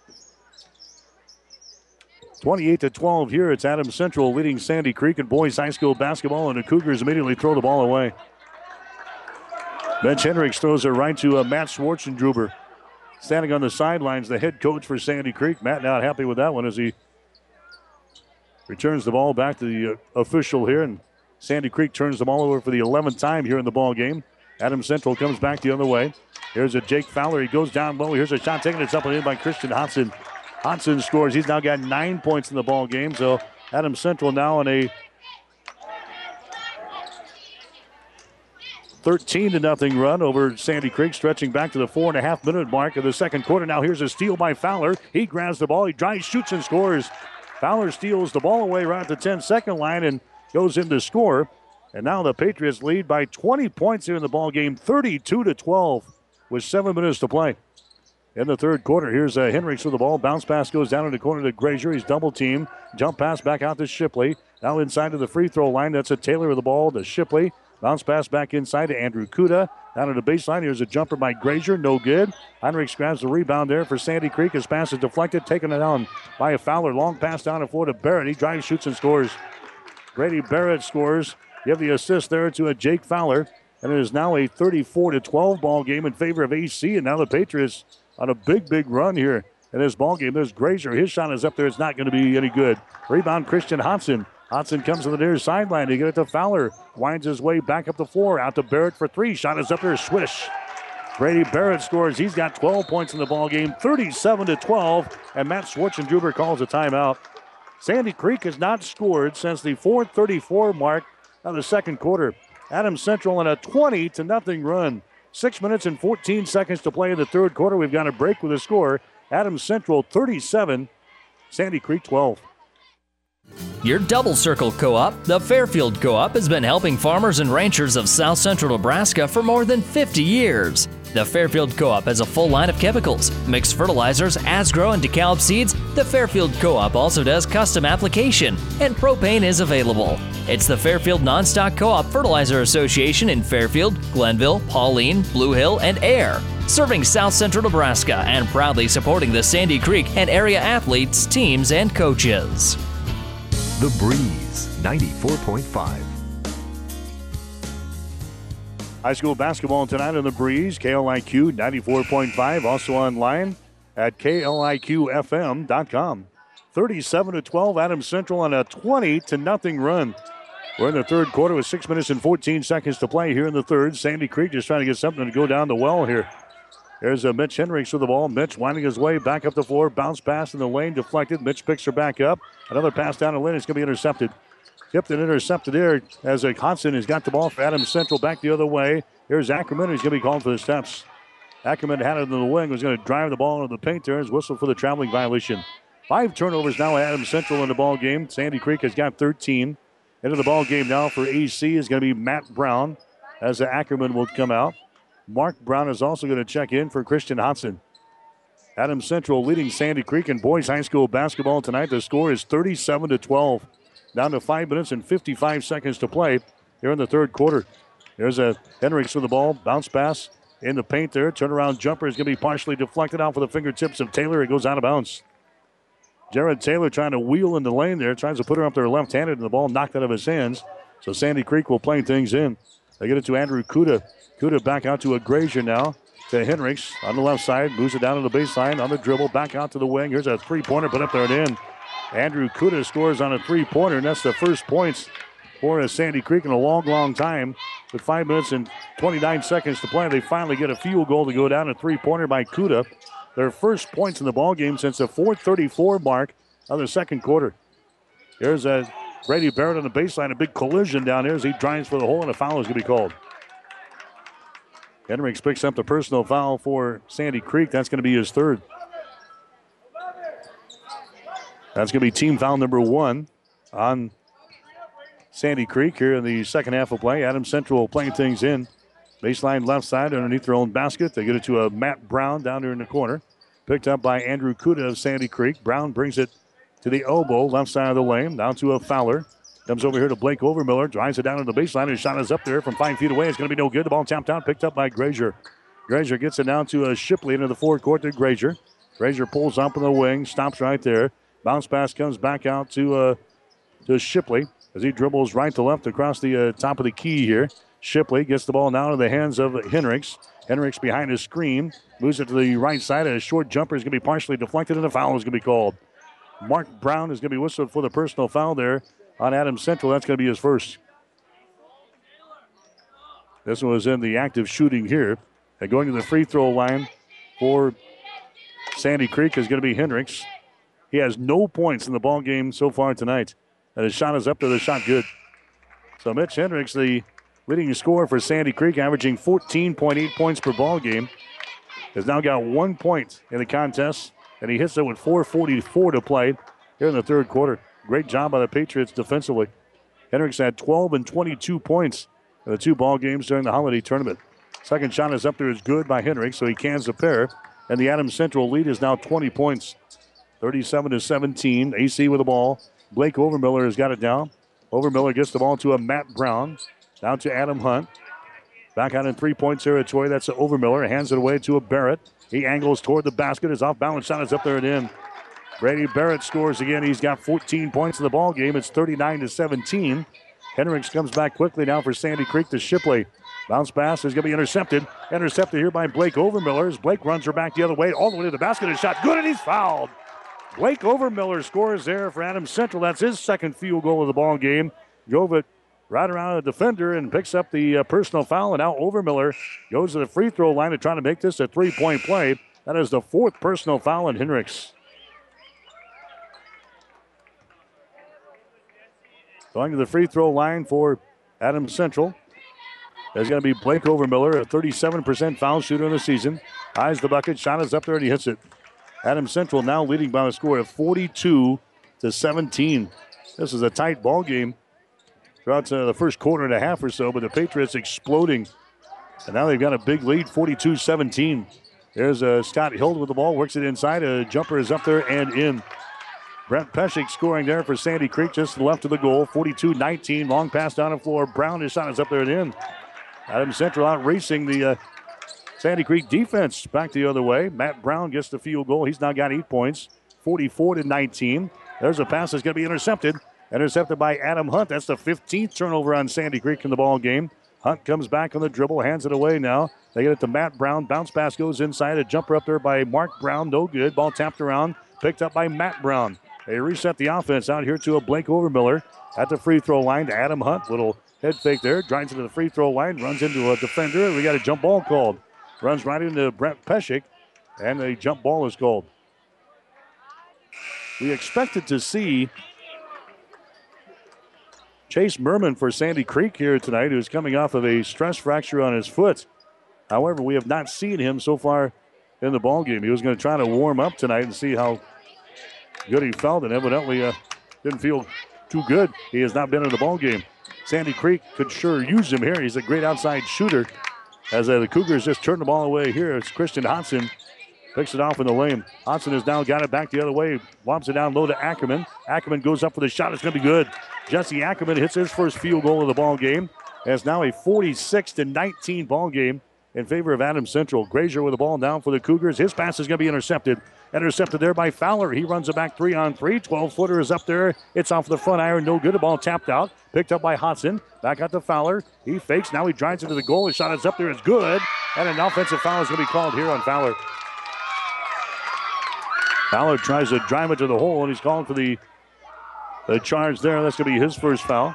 twenty-eight to twelve here. It's Adams Central leading Sandy Creek in boys high school basketball, and the Cougars immediately throw the ball away. Bench Hendricks throws it right to uh, Matt Schwartzendruber. Standing on the sidelines, the head coach for Sandy Creek. Matt not happy with that one as he returns the ball back to the uh, official here. And Sandy Creek turns the ball over for the eleventh time here in the ball game. Adams Central comes back the other way. Here's a Jake Fowler. He goes down low. Here's a shot taken. It's up and in by Christian Hodson. Hodson scores. He's now got nine points in the ball game. So Adams Central now in a thirteen to nothing run over Sandy Creek, stretching back to the four and a half minute mark of the second quarter. Now here's a steal by Fowler. He grabs the ball. He drives, shoots, and scores. Fowler steals the ball away right at the ten-second line and goes in to score. And now the Patriots lead by twenty points here in the ball game, thirty-two to twelve, with seven minutes to play. In the third quarter, here's uh, Henricks with the ball. Bounce pass goes down in the corner to Grazier. He's double teamed. Jump pass back out to Shipley. Now inside to the free throw line. That's a Taylor with the ball to Shipley. Bounce pass back inside to Andrew Kuda. Down to the baseline. Here's a jumper by Grazier. No good. Heinrichs grabs the rebound there for Sandy Creek. His pass is deflected. Taken it down by a Fowler. Long pass down the floor to Barrett. He drives, shoots, and scores. Grady Barrett scores. Give the assist there to a Jake Fowler. And it is now a thirty-four to twelve ball game in favor of A C. And now the Patriots on a big, big run here in this ball game. There's Grazier. His shot is up there. It's not going to be any good. Rebound, Christian Hodson. Hodson comes to the near sideline to get it to Fowler. Winds his way back up the floor. Out to Barrett for three. Shot is up there. Swish. Grady Barrett scores. He's got twelve points in the ball game, thirty-seven to twelve. And Matt Schwartzendruber calls a timeout. Sandy Creek has not scored since the four thirty-four mark of the second quarter. Adams Central in a twenty to nothing run. Six minutes and fourteen seconds to play in the third quarter. We've got a break with a score. Adams Central thirty-seven, Sandy Creek twelve.
Your Double Circle Co-op, the Fairfield Co-op, has been helping farmers and ranchers of South Central Nebraska for more than fifty years. The Fairfield Co-op has a full line of chemicals, mixed fertilizers, Asgrow, and DeKalb seeds. The Fairfield Co-op also does custom application, and propane is available. It's the Fairfield Nonstock Co-op Fertilizer Association in Fairfield, Glenville, Pauline, Blue Hill, and Ayer, serving South Central Nebraska and proudly supporting the Sandy Creek and area athletes, teams, and coaches.
The Breeze, ninety-four point five.
High school basketball tonight on The Breeze, K L I Q ninety-four point five, also online at K L I Q F M dot com. thirty-seven to twelve, Adams Central on a twenty to nothing run. We're in the third quarter with six minutes and fourteen seconds to play here in the third. Sandy Creek just trying to get something to go down the well here. There's a Mitch Henricks with the ball. Mitch winding his way back up the floor. Bounce pass in the lane, deflected. Mitch picks her back up. Another pass down the lane. It's going to be intercepted. Tipped and intercepted there as a Hodson has got the ball for Adams Central back the other way. Here's Ackerman. He's going to be called for the steps. Ackerman had it in the wing. Was going to drive the ball into the paint there. His whistle for the traveling violation. Five turnovers now. Adams Central in the ball game. Sandy Creek has got thirteen. Into the ball game now for A C is going to be Matt Brown as the Ackerman will come out. Mark Brown is also going to check in for Christian Hodson. Adams Central leading Sandy Creek in boys high school basketball tonight. The score is thirty-seven to twelve. Down to five minutes and fifty-five seconds to play here in the third quarter. There's a Henricks with the ball. Bounce pass in the paint there. Turnaround jumper is going to be partially deflected out for the fingertips of Taylor. It goes out of bounds. Jared Taylor trying to wheel in the lane there. Tries to put her up there left-handed and the ball knocked out of his hands. So Sandy Creek will play things in. They get it to Andrew Kuda. Kuda back out to a Grazier now. To Henricks on the left side. Moves it down to the baseline on the dribble. Back out to the wing. Here's a three-pointer put up there and in. Andrew Kuda scores on a three-pointer, and that's the first points for Sandy Creek in a long, long time. With five minutes and twenty-nine seconds to play, they finally get a field goal to go down. A three-pointer by Kuda. Their first points in the ballgame since the four thirty-four mark of the second quarter. Here's a Brady Barrett on the baseline. A big collision down there as he drives for the hole, and a foul is going to be called. Henricks picks up the personal foul for Sandy Creek. That's going to be his third. That's going to be team foul number one on Sandy Creek here in the second half of play. Adams Central playing things in. Baseline left side underneath their own basket. They get it to a Matt Brown down there in the corner. Picked up by Andrew Kuda of Sandy Creek. Brown brings it to the elbow, left side of the lane, down to a Fowler. Comes over here to Blake Overmiller. Drives it down to the baseline. His shot is up there from five feet away. It's going to be no good. The ball tapped out. Picked up by Grazier. Grazier gets it down to a Shipley into the forward court to Grazier. Grazier pulls up in the wing. Stops right there. Bounce pass comes back out to uh, to Shipley as he dribbles right to left across the uh, top of the key here. Shipley gets the ball now in the hands of Henricks. Henricks behind his screen. Moves it to the right side. And a short jumper is going to be partially deflected, and a foul is going to be called. Mark Brown is going to be whistled for the personal foul there on Adams Central. That's going to be his first. This one was in the active shooting here. And going to the free throw line for Sandy Creek is going to be Hendricks. He has no points in the ball game so far tonight. And his shot is up there. The shot good. So Mitch Hendricks, the leading scorer for Sandy Creek, averaging fourteen point eight points per ball game, has now got one point in the contest, and he hits it with four forty-four to play here in the third quarter. Great job by the Patriots defensively. Hendricks had twelve and twenty-two points in the two ball games during the holiday tournament. Second shot is up there, is good by Hendricks, so he cans the pair, and the Adams Central lead is now twenty points, thirty-seven to seventeen. A C with the ball. Blake Overmiller has got it down. Overmiller gets the ball to a Matt Brown. Down to Adam Hunt. Back out in three-point territory. That's a Overmiller. Hands it away to a Barrett. He angles toward the basket. His off-balance shot is up there and in. Brady Barrett scores again. He's got fourteen points in the ball game. It's thirty-nine to seventeen. Hendricks comes back quickly now for Sandy Creek to Shipley. Bounce pass is going to be intercepted. Intercepted here by Blake Overmiller as Blake runs her back the other way all the way to the basket. And shot good, and he's fouled. Blake Overmiller scores there for Adams Central. That's his second field goal of the ball game. Drove it right around a defender and picks up the uh, personal foul. And now Overmiller goes to the free throw line to try to make this a three-point play. That is the fourth personal foul on Hendricks. Going to the free throw line for Adams Central. There's going to be Blake Overmiller, a thirty-seven percent foul shooter in the season. Eyes the bucket, shot is up there, and he hits it. Adams Central now leading by a score of forty-two to seventeen. This is a tight ball game throughout uh, the first quarter and a half or so, but the Patriots exploding. And now they've got a big lead, forty-two seventeen. There's uh, Scott Hild with the ball, works it inside. A jumper is up there and in. Brent Pescick scoring there for Sandy Creek, just to the left of the goal, forty-two nineteen. Long pass down the floor. Brown, his shot is up there and in. Adams Central out racing the uh, Sandy Creek defense back the other way. Matt Brown gets the field goal. He's now got eight points, forty-four to nineteen. There's a pass that's going to be intercepted. Intercepted by Adam Hunt. That's the fifteenth turnover on Sandy Creek in the ball game. Hunt comes back on the dribble, hands it away now. They get it to Matt Brown. Bounce pass goes inside. A jumper up there by Mark Brown. No good. Ball tapped around. Picked up by Matt Brown. They reset the offense out here to a Blake Overmiller at the free throw line to Adam Hunt. Little head fake there. Drives into the free throw line. Runs into a defender. And we got a jump ball called. Runs right into Brent Pescick. And a jump ball is called. We expected to see Chase Merman for Sandy Creek here tonight, who's coming off of a stress fracture on his foot. However, we have not seen him so far in the ball game. He was going to try to warm up tonight and see how good he felt, and evidently uh, didn't feel too good. He has not been in the ball game. Sandy Creek could sure use him here. He's a great outside shooter. As uh, the Cougars just turn the ball away here, it's Christian Hodson. Picks it off in the lane. Hodson has now got it back the other way. Lobs it down low to Ackerman. Ackerman goes up for the shot. It's going to be good. Jesse Ackerman hits his first field goal of the ball game. It's now a forty-six to nineteen ball game in favor of Adams Central. Grazier with the ball down for the Cougars. His pass is going to be intercepted. Intercepted there by Fowler. He runs it back three on three. twelve-footer is up there. It's off the front iron. No good. The ball tapped out. Picked up by Hodson. Back out to Fowler. He fakes. Now he drives into the goal. His shot is up there. It's good. And an offensive foul is going to be called here on Fowler. Fowler tries to drive it to the hole, and he's calling for the, the charge there. That's going to be his first foul.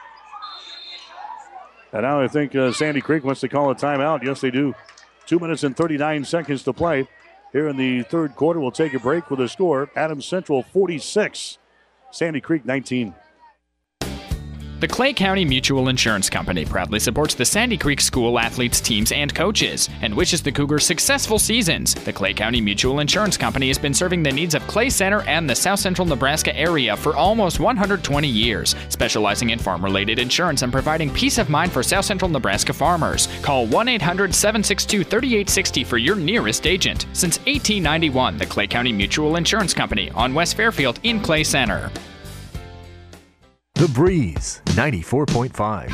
And now I think uh, Sandy Creek wants to call a timeout. Yes, they do. Two minutes and thirty-nine seconds to play here in the third quarter. We'll take a break with a score. Adams Central forty-six, Sandy Creek nineteen.
The Clay County Mutual Insurance Company proudly supports the Sandy Creek School athletes, teams, and coaches, and wishes the Cougars successful seasons. The Clay County Mutual Insurance Company has been serving the needs of Clay Center and the South Central Nebraska area for almost one hundred twenty years, specializing in farm-related insurance and providing peace of mind for South Central Nebraska farmers. Call one eight hundred seven six two three eight six zero for your nearest agent. Since eighteen ninety-one, the Clay County Mutual Insurance Company on West Fairfield in Clay Center.
The Breeze, ninety-four point five.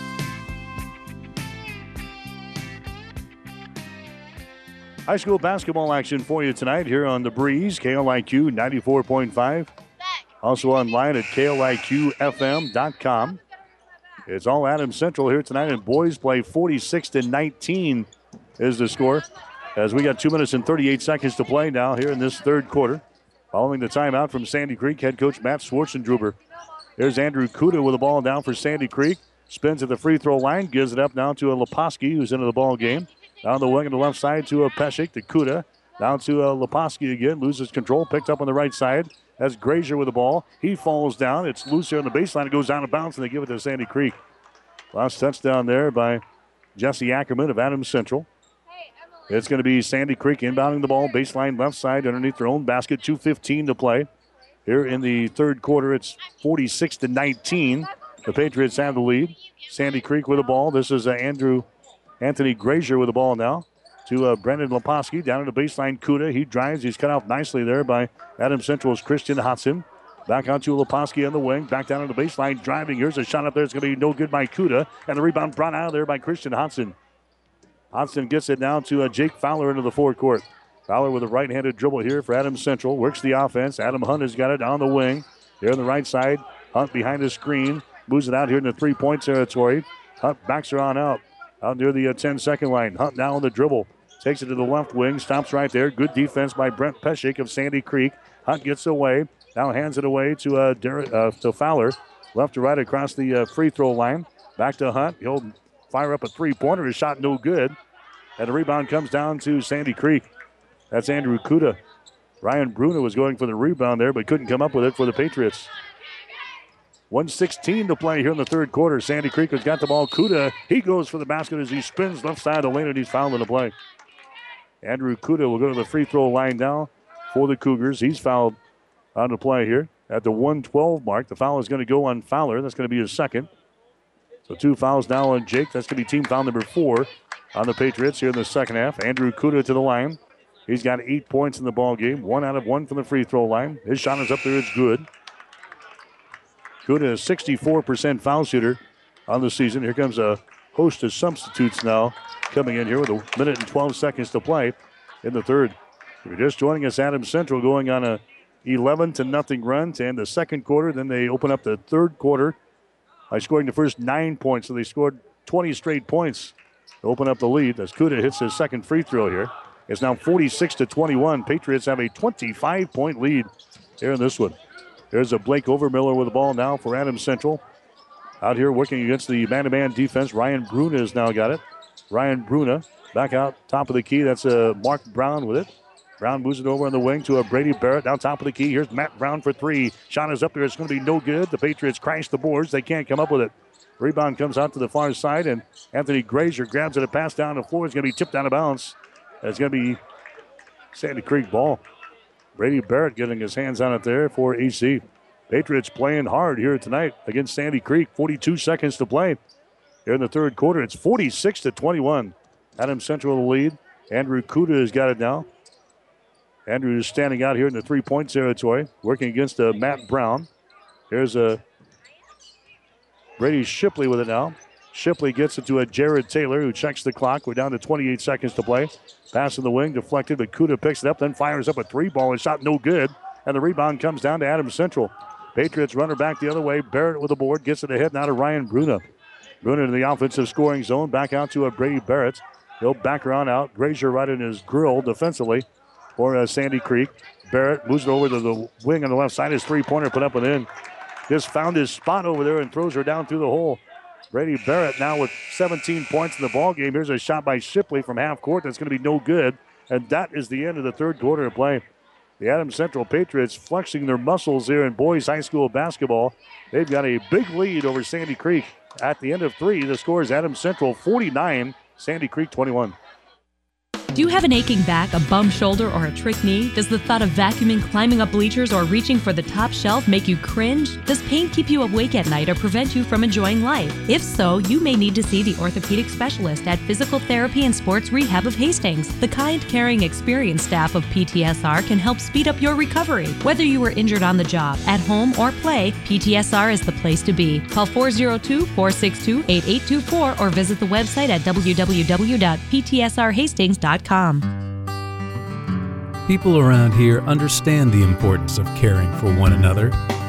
High school basketball action for you tonight here on The Breeze, K L I Q ninety-four point five. Also online at K L I Q F M dot com. It's all Adams Central here tonight, and boys play forty-six to nineteen is the score. As we got two minutes and thirty-eight seconds to play now here in this third quarter. Following the timeout from Sandy Creek, head coach Matt Schwartzendruber. There's Andrew Kuda with the ball down for Sandy Creek. Spins at the free throw line. Gives it up now to a Leposki, who's into the ball game. Down the wing on the left side to a Peshik, to Kuda. Down to a Leposki again. Loses control. Picked up on the right side. That's Grazier with the ball. He falls down. It's loose here on the baseline. It goes out of bounds, and they give it to Sandy Creek. Last touchdown there by Jesse Ackerman of Adams Central. It's going to be Sandy Creek inbounding the ball. Baseline left side underneath their own basket. two fifteen to play. Here in the third quarter, it's forty-six to nineteen. The Patriots have the lead. Sandy Creek with the ball. This is uh, Andrew Anthony Grazier with the ball now. To uh, Brendan Leposki down to the baseline. Kuda, he drives. He's cut off nicely there by Adams Central's Christian Hudson. Back out to Leposki on the wing. Back down to the baseline. Driving. Here's a shot up there. It's going to be no good by Kuda. And the rebound brought out of there by Christian Hudson. Hudson gets it down to uh, Jake Fowler into the forecourt. Fowler with a right-handed dribble here for Adams Central. Works the offense. Adam Hunt has got it on the wing. Here on the right side. Hunt behind the screen. Moves it out here in the three-point territory. Hunt backs her on out. Out near the ten-second uh, line. Hunt now on the dribble. Takes it to the left wing. Stops right there. Good defense by Brent Peshik of Sandy Creek. Hunt gets away. Now hands it away to uh, Derek, uh, to Fowler. Left to right across the uh, free throw line. Back to Hunt. He'll fire up a three-pointer. His shot no good. And the rebound comes down to Sandy Creek. That's Andrew Kuda. Ryan Bruno was going for the rebound there, but couldn't come up with it for the Patriots. one sixteen to play here in the third quarter. Sandy Creek has got the ball. Kuda, he goes for the basket as he spins left side of the lane, and he's fouled in the play. Andrew Kuda will go to the free throw line now for the Cougars. He's fouled on the play here at the one twelve mark. The foul is going to go on Fowler. That's going to be his second. So two fouls now on Jake. That's going to be team foul number four on the Patriots here in the second half. Andrew Kuda to the line. He's got eight points in the ball game. One out of one from the free throw line. His shot is up there. It's good. Kuda is sixty-four percent foul shooter on the season. Here comes a host of substitutes now coming in here with a minute and twelve seconds to play in the third. If you're just joining us, Adams Central going on a eleven to nothing run to end the second quarter. Then they open up the third quarter by scoring the first nine points. So they scored twenty straight points to open up the lead as Kuda hits his second free throw here. It's now forty-six to twenty-one. Patriots have a twenty-five point lead here in this one. There's a Blake Overmiller with the ball now for Adams Central. Out here working against the man-to-man defense. Ryan Bruna has now got it. Ryan Bruna back out top of the key. That's uh, Mark Brown with it. Brown moves it over on the wing to a Brady Barrett down top of the key. Here's Matt Brown for three. Shot is up there. It's going to be no good. The Patriots crash the boards. They can't come up with it. Rebound comes out to the far side, and Anthony Grazier grabs it. A pass down the floor. It's going to be tipped out of bounds. It's going to be Sandy Creek ball. Brady Barrett getting his hands on it there for A C. Patriots playing hard here tonight against Sandy Creek. forty-two seconds to play here in the third quarter. It's forty-six to twenty-one. Adams Central the lead. Andrew Kuda has got it now. Andrew is standing out here in the three-point territory, working against uh, Matt Brown. Here's a uh, Brady Shipley with it now. Shipley gets it to a Jared Taylor, who checks the clock. We're down to twenty-eight seconds to play. Pass in the wing, deflected, but Kuda picks it up, then fires up a three-ball. His shot no good, and the rebound comes down to Adams Central. Patriots runner back the other way. Barrett with the board, gets it ahead now to Ryan Bruna. Bruna to the offensive scoring zone, back out to a Brady Barrett. He'll back around out. Grazier right in his grill defensively for uh, Sandy Creek. Barrett moves it over to the wing on the left side. His three-pointer put up and in. Just found his spot over there and throws her down through the hole. Brady Barrett now with seventeen points in the ball game. Here's a shot by Shipley from half court that's going to be no good. And that is the end of the third quarter of play. The Adams Central Patriots flexing their muscles here in boys high school basketball. They've got a big lead over Sandy Creek. At the end of three, the score is Adams Central forty-nine, Sandy Creek twenty-one.
Do you have an aching back, a bum shoulder, or a trick knee? Does the thought of vacuuming, climbing up bleachers, or reaching for the top shelf make you cringe? Does pain keep you awake at night or prevent you from enjoying life? If so, you may need to see the orthopedic specialist at Physical Therapy and Sports Rehab of Hastings. The kind, caring, experienced staff of P T S R can help speed up your recovery. Whether you were injured on the job, at home, or play, P T S R is the place to be. Call four oh two, four six two, eight eight two four or visit the website at w w w dot p t s r hastings dot com.
People around here understand the importance of caring for one another,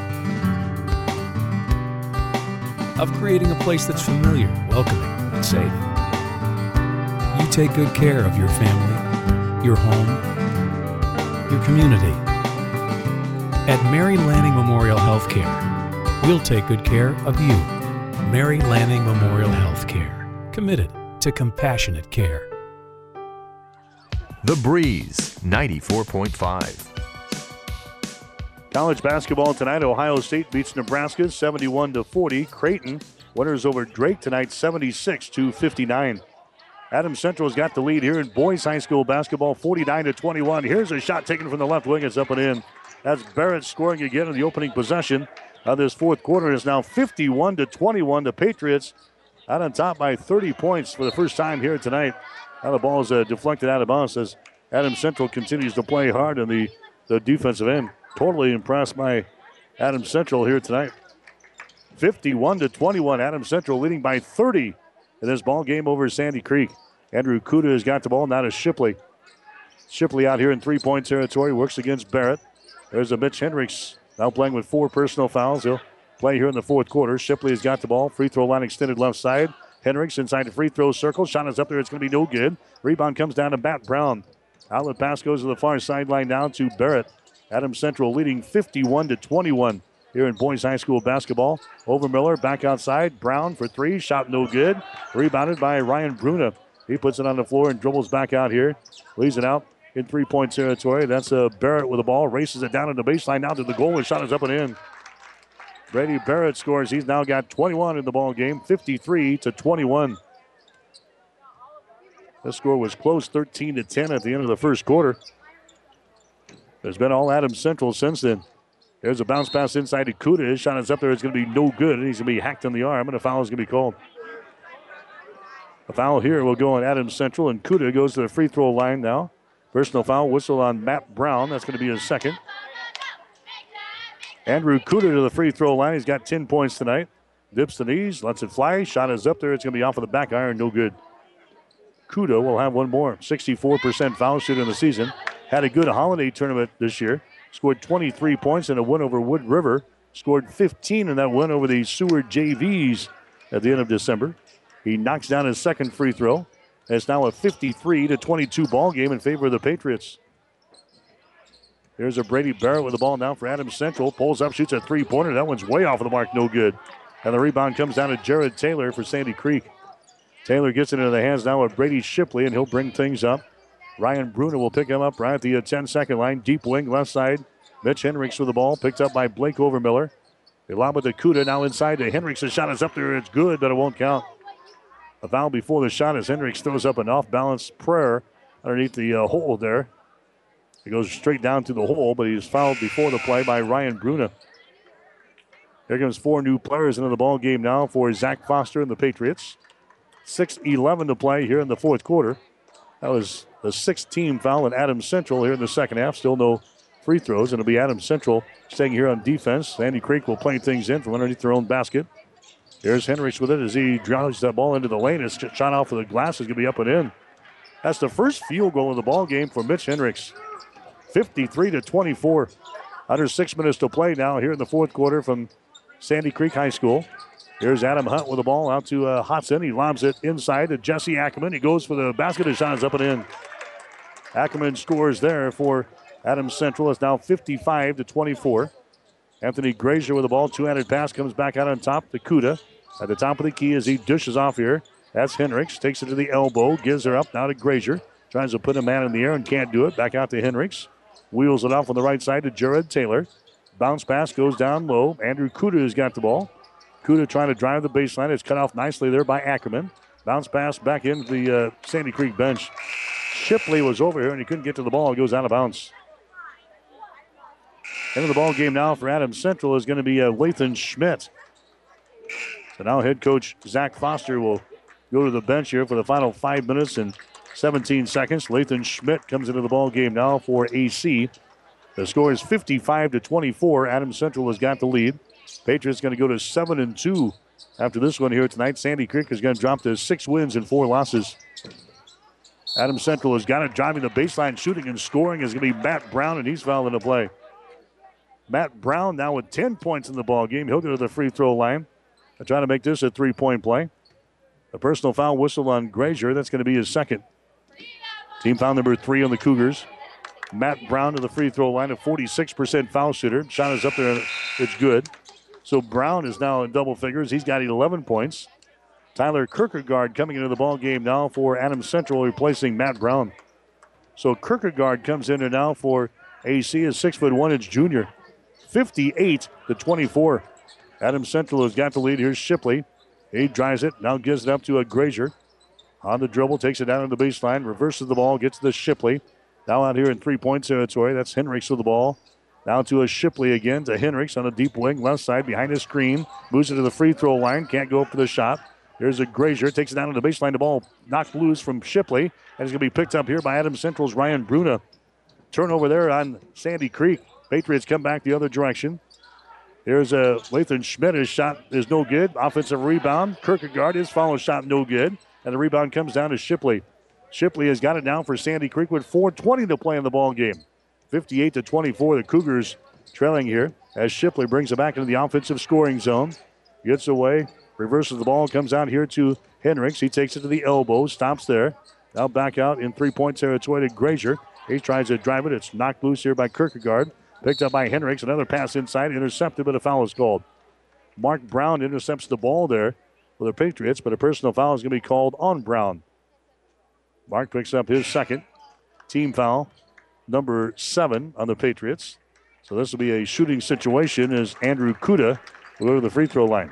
of creating a place that's familiar, welcoming, and safe. You take good care of your family, your home, your community. At Mary Lanning Memorial Healthcare, we'll take good care of you. Mary Lanning Memorial Healthcare, committed to compassionate care.
The Breeze, ninety-four point five.
College basketball tonight. Ohio State beats Nebraska seventy-one to forty. Creighton winners over Drake tonight seventy-six to fifty-nine. Adams Central's got the lead here in boys high school basketball forty-nine to twenty-one. Here's a shot taken from the left wing. It's up and in. That's Barrett scoring again in the opening possession of this fourth quarter. It's now fifty-one to twenty-one. The Patriots out on top by thirty points for the first time here tonight. Now the ball is uh, deflected out of bounds as Adams Central continues to play hard in the, the defensive end. Totally impressed by Adams Central here tonight. fifty-one to twenty-one. Adams Central leading by thirty in this ball game over Sandy Creek. Andrew Kuda has got the ball. Now to Shipley. Shipley out here in three-point territory. Works against Barrett. There's a Mitch Hendricks now playing with four personal fouls. He'll play here in the fourth quarter. Shipley has got the ball. Free throw line extended left side. Hendricks inside the free throw circle. Shot is up there. It's going to be no good. Rebound comes down to Matt Brown. Outlet pass goes to the far sideline down to Barrett. Adams Central leading fifty-one to twenty-one here in boys high school basketball. Overmiller back outside. Brown for three. Shot no good. Rebounded by Ryan Bruna. He puts it on the floor and dribbles back out here. Leaves it out in three-point territory. That's uh, Barrett with the ball. Races it down to the baseline. Now to the goal. His shot is up and in. Brady Barrett scores. He's now got twenty-one in the ball game, fifty-three to twenty-one. This score was close, thirteen to ten at the end of the first quarter. There's been all Adams Central since then. There's a bounce pass inside to Kuda. His shot is up there. It's going to be no good, and he's going to be hacked in the arm, and a foul is going to be called. A foul here will go on Adams Central, and Kuda goes to the free throw line now. Personal foul whistle on Matt Brown. That's going to be his second. Andrew Kuda to the free throw line. He's got ten points tonight. Dips the knees, lets it fly. Shot is up there. It's going to be off of the back iron. No good. Kuda will have one more. sixty-four percent foul shooter in the season. Had a good holiday tournament this year. Scored twenty-three points in a win over Wood River. Scored fifteen in that win over the Seward J Vs at the end of December. He knocks down his second free throw. It's now a fifty-three to twenty-two ball game in favor of the Patriots. There's a Brady Barrett with the ball now for Adams Central. Pulls up, shoots a three-pointer. That one's way off of the mark, no good. And the rebound comes down to Jared Taylor for Sandy Creek. Taylor gets it into the hands now of Brady Shipley, and he'll bring things up. Ryan Bruno will pick him up right at the ten-second line. Deep wing, left side. Mitch Hendricks with the ball, picked up by Blake Overmiller. They lob it to Kuda, now inside to Hendricks. The shot is up there. It's good, but it won't count. A foul before the shot as Hendricks throws up an off-balance prayer underneath the uh, hole there. It goes straight down to the hole, but he's fouled before the play by Ryan Bruna. Here comes four new players into the ball game now for Zach Foster and the Patriots. six eleven to play here in the fourth quarter. That was the sixth team foul in Adams Central here in the second half. Still no free throws, and it'll be Adams Central staying here on defense. Sandy Creek will play things in from underneath their own basket. Here's Hendricks with it as he drives that ball into the lane. It's shot off of the glass. It's going to be up and in. That's the first field goal of the ball game for Mitch Hendricks. fifty-three to twenty-four. Under six minutes to play now here in the fourth quarter from Sandy Creek High School. Here's Adam Hunt with the ball out to uh, Hodson. He lobs it inside to Jesse Ackerman. He goes for the basket. His shot is up and in. Ackerman scores there for Adams Central. It's now fifty-five to twenty-four. Anthony Grazier with the ball. Two-handed pass comes back out on top to Kuda. At the top of the key as he dishes off here. That's Hendricks. Takes it to the elbow. Gives her up now to Grazier. Tries to put a man in the air and can't do it. Back out to Hendricks. Wheels it off on the right side to Jared Taylor. Bounce pass goes down low. Andrew Kuda has got the ball. Kuda trying to drive the baseline. It's cut off nicely there by Ackerman. Bounce pass back into the uh, Sandy Creek bench. Shipley was over here and he couldn't get to the ball. It goes out of bounds. Into the ball game now for Adams Central is going to be uh, Lathan Schmidt. So now head coach Zach Foster will go to the bench here for the final five minutes and seventeen seconds. Lathan Schmidt comes into the ball game now for A C. The score is fifty-five to twenty-four. Adams Central has got the lead. Patriots going to go to seven and two after this one here tonight. Sandy Creek is going to drop to six wins and four losses. Adams Central has got it driving the baseline, shooting and scoring is going to be Matt Brown, and he's fouled into play. Matt Brown now with ten points in the ball game. He'll go to the free throw line. They're trying to make this a three-point play. A personal foul whistle on Grazier. That's going to be his second. Team foul number three on the Cougars. Matt Brown to the free throw line, a forty-six percent foul shooter. Shot is up there. It's good. So Brown is now in double figures. He's got eleven points. Tyler Kierkegaard coming into the ball game now for Adams Central, replacing Matt Brown. So Kierkegaard comes in now for A C, a six foot one inch junior. fifty-eight to twenty-four. Adams Central has got the lead. Here's Shipley. He drives it, now gives it up to a Grazier. On the dribble, takes it down to the baseline, reverses the ball, gets to the Shipley. Now out here in three-point territory, that's Henricks with the ball. Now to a Shipley again, to Henricks on a deep wing, left side behind the screen. Moves it to the free throw line, can't go up for the shot. There's a Grazier, takes it down to the baseline. The ball knocked loose from Shipley, and it's going to be picked up here by Adams Central's Ryan Bruna. Turnover there on Sandy Creek. Patriots come back the other direction. Here's a Lathan Schmidt. His shot is no good. Offensive rebound. Kierkegaard, his follow shot no good. And the rebound comes down to Shipley. Shipley has got it down for Sandy Creek with four twenty to play in the ball game. fifty-eight to twenty-four, the Cougars trailing here as Shipley brings it back into the offensive scoring zone. Gets away, reverses the ball, comes out here to Henricks. He takes it to the elbow, stops there. Now back out in three-point territory to Grazier. He tries to drive it. It's knocked loose here by Kierkegaard. Picked up by Henricks. Another pass inside, intercepted, but a foul is called. Mark Brown intercepts the ball there for the Patriots, but a personal foul is going to be called on Brown. Mark picks up his second team foul, number seven on the Patriots. So this will be a shooting situation as Andrew Kuda will go to the free throw line.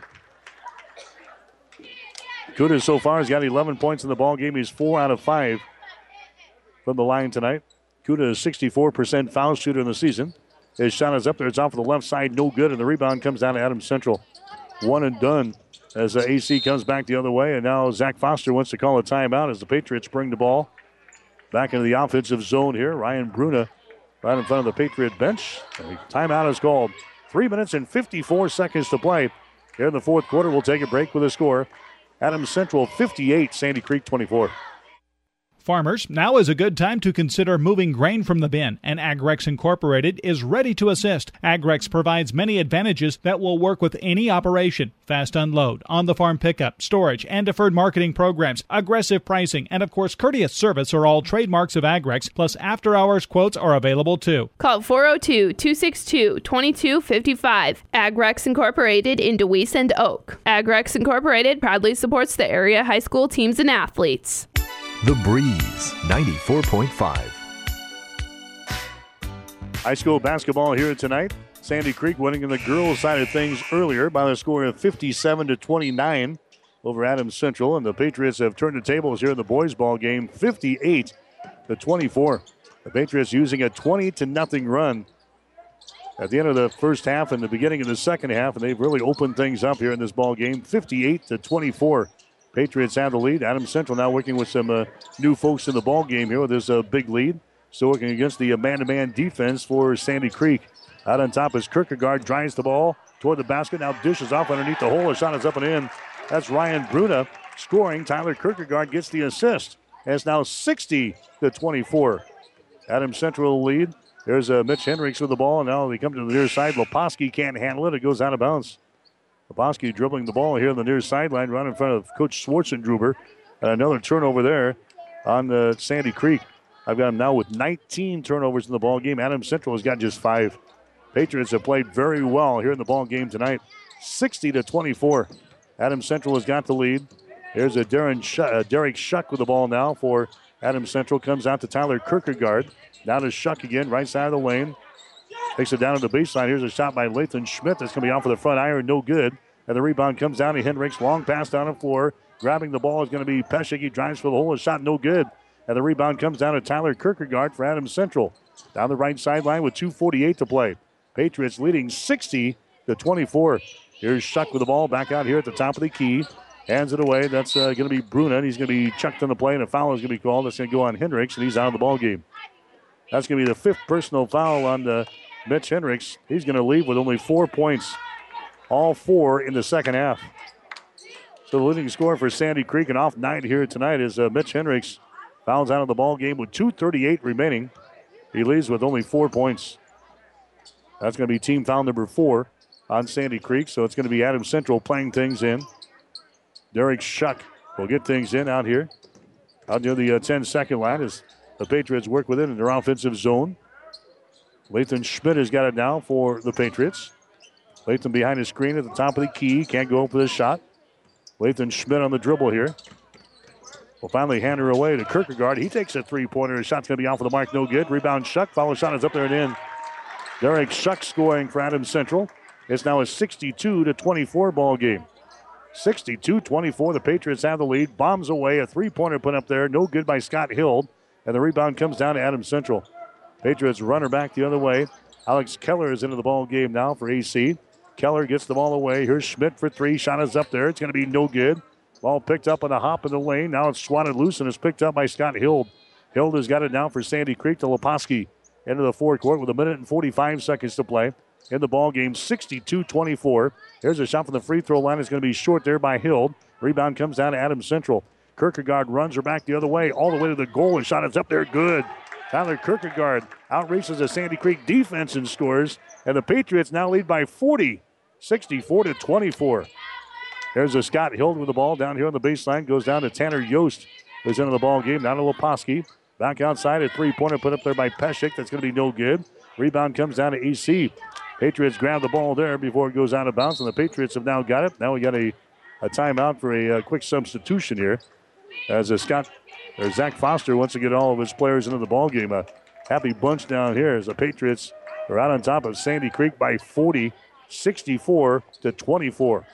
Kuda so far has got eleven points in the ball game. He's four out of five from the line tonight. Kuda is sixty-four percent foul shooter in the season. His shot is up there. It's off the left side, no good, and the rebound comes down to Adams Central. One and done as uh, A C comes back the other way, and now Zach Foster wants to call a timeout as the Patriots bring the ball back into the offensive zone here. Ryan Bruna right in front of the Patriot bench. And timeout is called. Three minutes and fifty-four seconds to play. Here in the fourth quarter, we'll take a break with a score. Adams Central fifty-eight, Sandy Creek twenty-four.
Farmers, now is a good time to consider moving grain from the bin, and Agrex Incorporated is ready to assist. Agrex provides many advantages that will work with any operation. Fast unload, on-the-farm pickup, storage, and deferred marketing programs, aggressive pricing, and of course courteous service are all trademarks of Agrex, plus after-hours quotes are available too.
Call four oh two, two six two, two two five five. Agrex Incorporated in DeWeese and Oak. Agrex Incorporated proudly supports the area high school teams and athletes.
The Breeze, ninety-four point five.
High school basketball here tonight. Sandy Creek winning in the girls' side of things earlier by the score of fifty-seven to twenty-nine over Adams Central. And the Patriots have turned the tables here in the boys' ball game, fifty-eight to twenty-four. The Patriots using a twenty to nothing run at the end of the first half and the beginning of the second half, and they've really opened things up here in this ball game, fifty-eight to twenty-four. Patriots have the lead. Adams Central now working with some uh, new folks in the ball game here with this uh, big lead. Still working against the uh, man-to-man defense for Sandy Creek. Out on top is Kierkegaard, drives the ball toward the basket. Now dishes off underneath the hole. A shot is up and in. That's Ryan Bruna scoring. Tyler Kierkegaard gets the assist. And it's now sixty to twenty-four. Adams Central lead. There's uh, Mitch Henricks with the ball. Now they come to the near side. Leposki can't handle it. It goes out of bounds. Leposki dribbling the ball here on the near sideline, right in front of Coach Schwarzendruber. And another turnover there on the Sandy Creek. I've got him now with nineteen turnovers in the ball game. Adams Central has got just five. Patriots have played very well here in the ball game tonight. sixty to twenty-four. Adams Central has got the lead. Here's a Darren Sh- uh, Derek Shuck with the ball now for Adams Central. Comes out to Tyler Kierkegaard. Now to Shuck again, right side of the lane. Takes it down to the baseline. Here's a shot by Lathan Schmidt. That's going to be off of the front iron. No good. And the rebound comes down to Henricks. Long pass down the floor. Grabbing the ball is going to be Peshek. He drives for the hole. A shot no good. And the rebound comes down to Tyler Kierkegaard for Adams Central. Down the right sideline with two forty-eight to play. Patriots leading sixty to twenty-four. Here's Shuck with the ball back out here at the top of the key. Hands it away. That's uh, going to be Bruna. And he's going to be chucked on the play, and a foul is going to be called. That's going to go on Henricks, and he's out of the ball game. That's going to be the fifth personal foul on the Mitch Henricks. He's going to leave with only four points. All four in the second half. So the leading scorer for Sandy Creek and off night here tonight is uh, Mitch Henricks. Fouls out of the ball game with two thirty-eight remaining. He leaves with only four points. That's going to be team foul number four on Sandy Creek. So it's going to be Adams Central playing things in. Derek Shuck will get things in out here. Out near the uh, ten-second line as the Patriots work with it in their offensive zone. Lathan Schmidt has got it now for the Patriots. Lathan behind his screen at the top of the key. Can't go up with a shot. Lathan Schmidt on the dribble here. Will finally hand her away to Kierkegaard. He takes a three-pointer. His shot's going to be off of the mark. No good. Rebound Shuck. Follow shot is up there and in. Derek Shuck scoring for Adams Central. It's now a sixty-two to twenty-four ball game. sixty-two twenty-four. The Patriots have the lead. Bombs away. A three-pointer put up there. No good by Scott Hill. And the rebound comes down to Adams Central. Patriots runner back the other way. Alex Keller is into the ball game now for A C. Keller gets the ball away. Here's Schmidt for three. Shot is up there. It's going to be no good. Ball picked up on a hop in the lane. Now it's swatted loose and is picked up by Scott Hild. Hild has got it down for Sandy Creek to Leposki into the forecourt with a minute and forty-five seconds to play in the ball game. sixty-two twenty-four. Here's a shot from the free throw line. It's going to be short there by Hild. Rebound comes down to Adams Central. Kierkegaard runs her back the other way, all the way to the goal, and shot is up there. Good. Tyler Kierkegaard outraces the Sandy Creek defense and scores. And the Patriots now lead by forty, sixty-four to twenty-four. There's a Scott Hild with the ball down here on the baseline. Goes down to Tanner Yost, who's into the ball game. Down to Leposki. Back outside, a three-pointer put up there by Peshik. That's going to be no good. Rebound comes down to A C. Patriots grab the ball there before it goes out of bounds, and the Patriots have now got it. Now we got a, a timeout for a, a quick substitution here. As a Scott or Zach Foster wants to get all of his players into the ball game. A happy bunch down here as the Patriots are out on top of Sandy Creek by forty, sixty-four to twenty-four.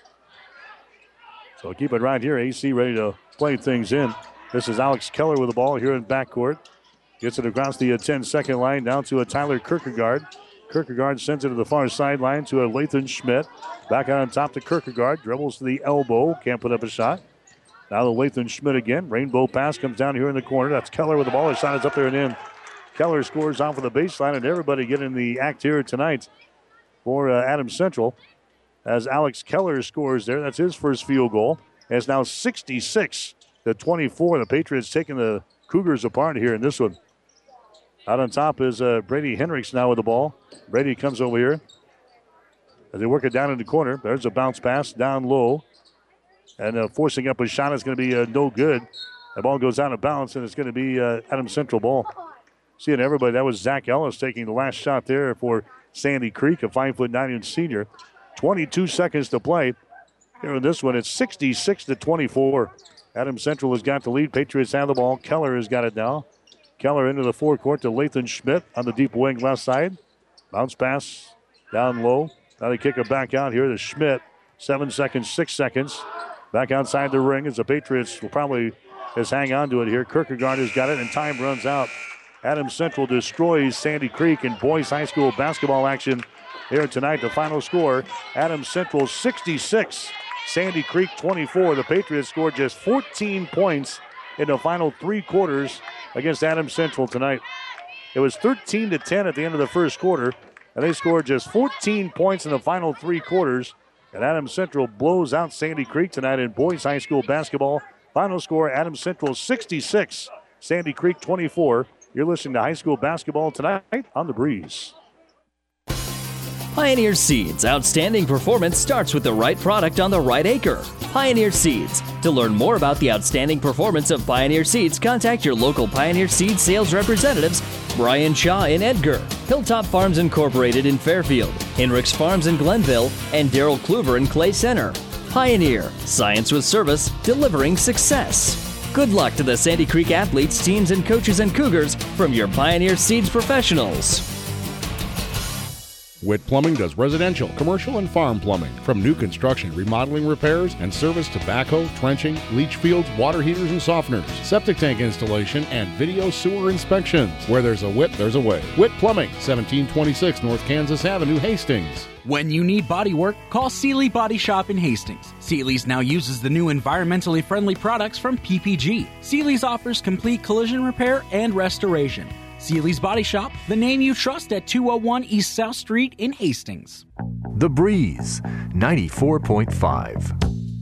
So keep it right here. A C ready to play things in. This is Alex Keller with the ball here in backcourt. Gets it across the ten-second line down to a Tyler Kierkegaard. Kierkegaard sends it to the far sideline to a Lathan Schmidt. Back out on top to Kierkegaard. Dribbles to the elbow. Can't put up a shot. Now the Lathan Schmidt again. Rainbow pass comes down here in the corner. That's Keller with the ball. His shot is up there and in. Keller scores off of the baseline, and everybody getting the act here tonight for uh, Adams Central. As Alex Keller scores there. That's his first field goal. And it's now sixty-six to twenty-four. The Patriots taking the Cougars apart here in this one. Out on top is uh, Brady Hendricks now with the ball. Brady comes over here as they work it down in the corner. There's a bounce pass down low. And uh, forcing up a shot is going to be uh, no good. The ball goes out of bounds, and it's going to be uh, Adams Central ball. Seeing everybody, that was Zach Ellis taking the last shot there for Sandy Creek, a five foot nine inch senior. twenty-two seconds to play. Here in this one, it's sixty-six to twenty-four. Adams Central has got the lead. Patriots have the ball. Keller has got it now. Keller into the forecourt to Lathan Schmidt on the deep wing left side. Bounce pass down low. Now they kick it back out here to Schmidt. Seven seconds, six seconds. Back outside the ring as the Patriots will probably just hang on to it here. Kierkegaard has got it, and time runs out. Adams Central destroys Sandy Creek in boys high school basketball action here tonight. The final score, Adams Central sixty-six, Sandy Creek twenty-four. The Patriots scored just fourteen points in the final three quarters against Adams Central tonight. It was thirteen to ten at the end of the first quarter, and they scored just fourteen points in the final three quarters. And Adams Central blows out Sandy Creek tonight in boys high school basketball. Final score, Adams Central sixty-six, Sandy Creek twenty-four. You're listening to high school basketball tonight on The Breeze.
Pioneer Seeds. Outstanding performance starts with the right product on the right acre. Pioneer Seeds. To learn more about the outstanding performance of Pioneer Seeds, contact your local Pioneer Seeds sales representatives, Brian Shaw in Edgar, Hilltop Farms Incorporated in Fairfield, Hinrichs Farms in Glenville, and Darrell Kluver in Clay Center. Pioneer. Science with service, delivering success. Good luck to the Sandy Creek athletes, teams, and coaches and Cougars from your Pioneer Seeds professionals.
Witt Plumbing does residential, commercial, and farm plumbing. From new construction, remodeling, repairs, and service to backhoe, trenching, leach fields, water heaters, and softeners, septic tank installation, and video sewer inspections. Where there's a Witt, there's a way. Witt Plumbing, seventeen twenty-six North Kansas Avenue, Hastings.
When you need body work, call Seeley Body Shop in Hastings. Seeley's now uses the new environmentally friendly products from P P G. Seeley's offers complete collision repair and restoration. Seeley's Body Shop, the name you trust at two oh one East South Street in Hastings.
The Breeze, ninety-four point five.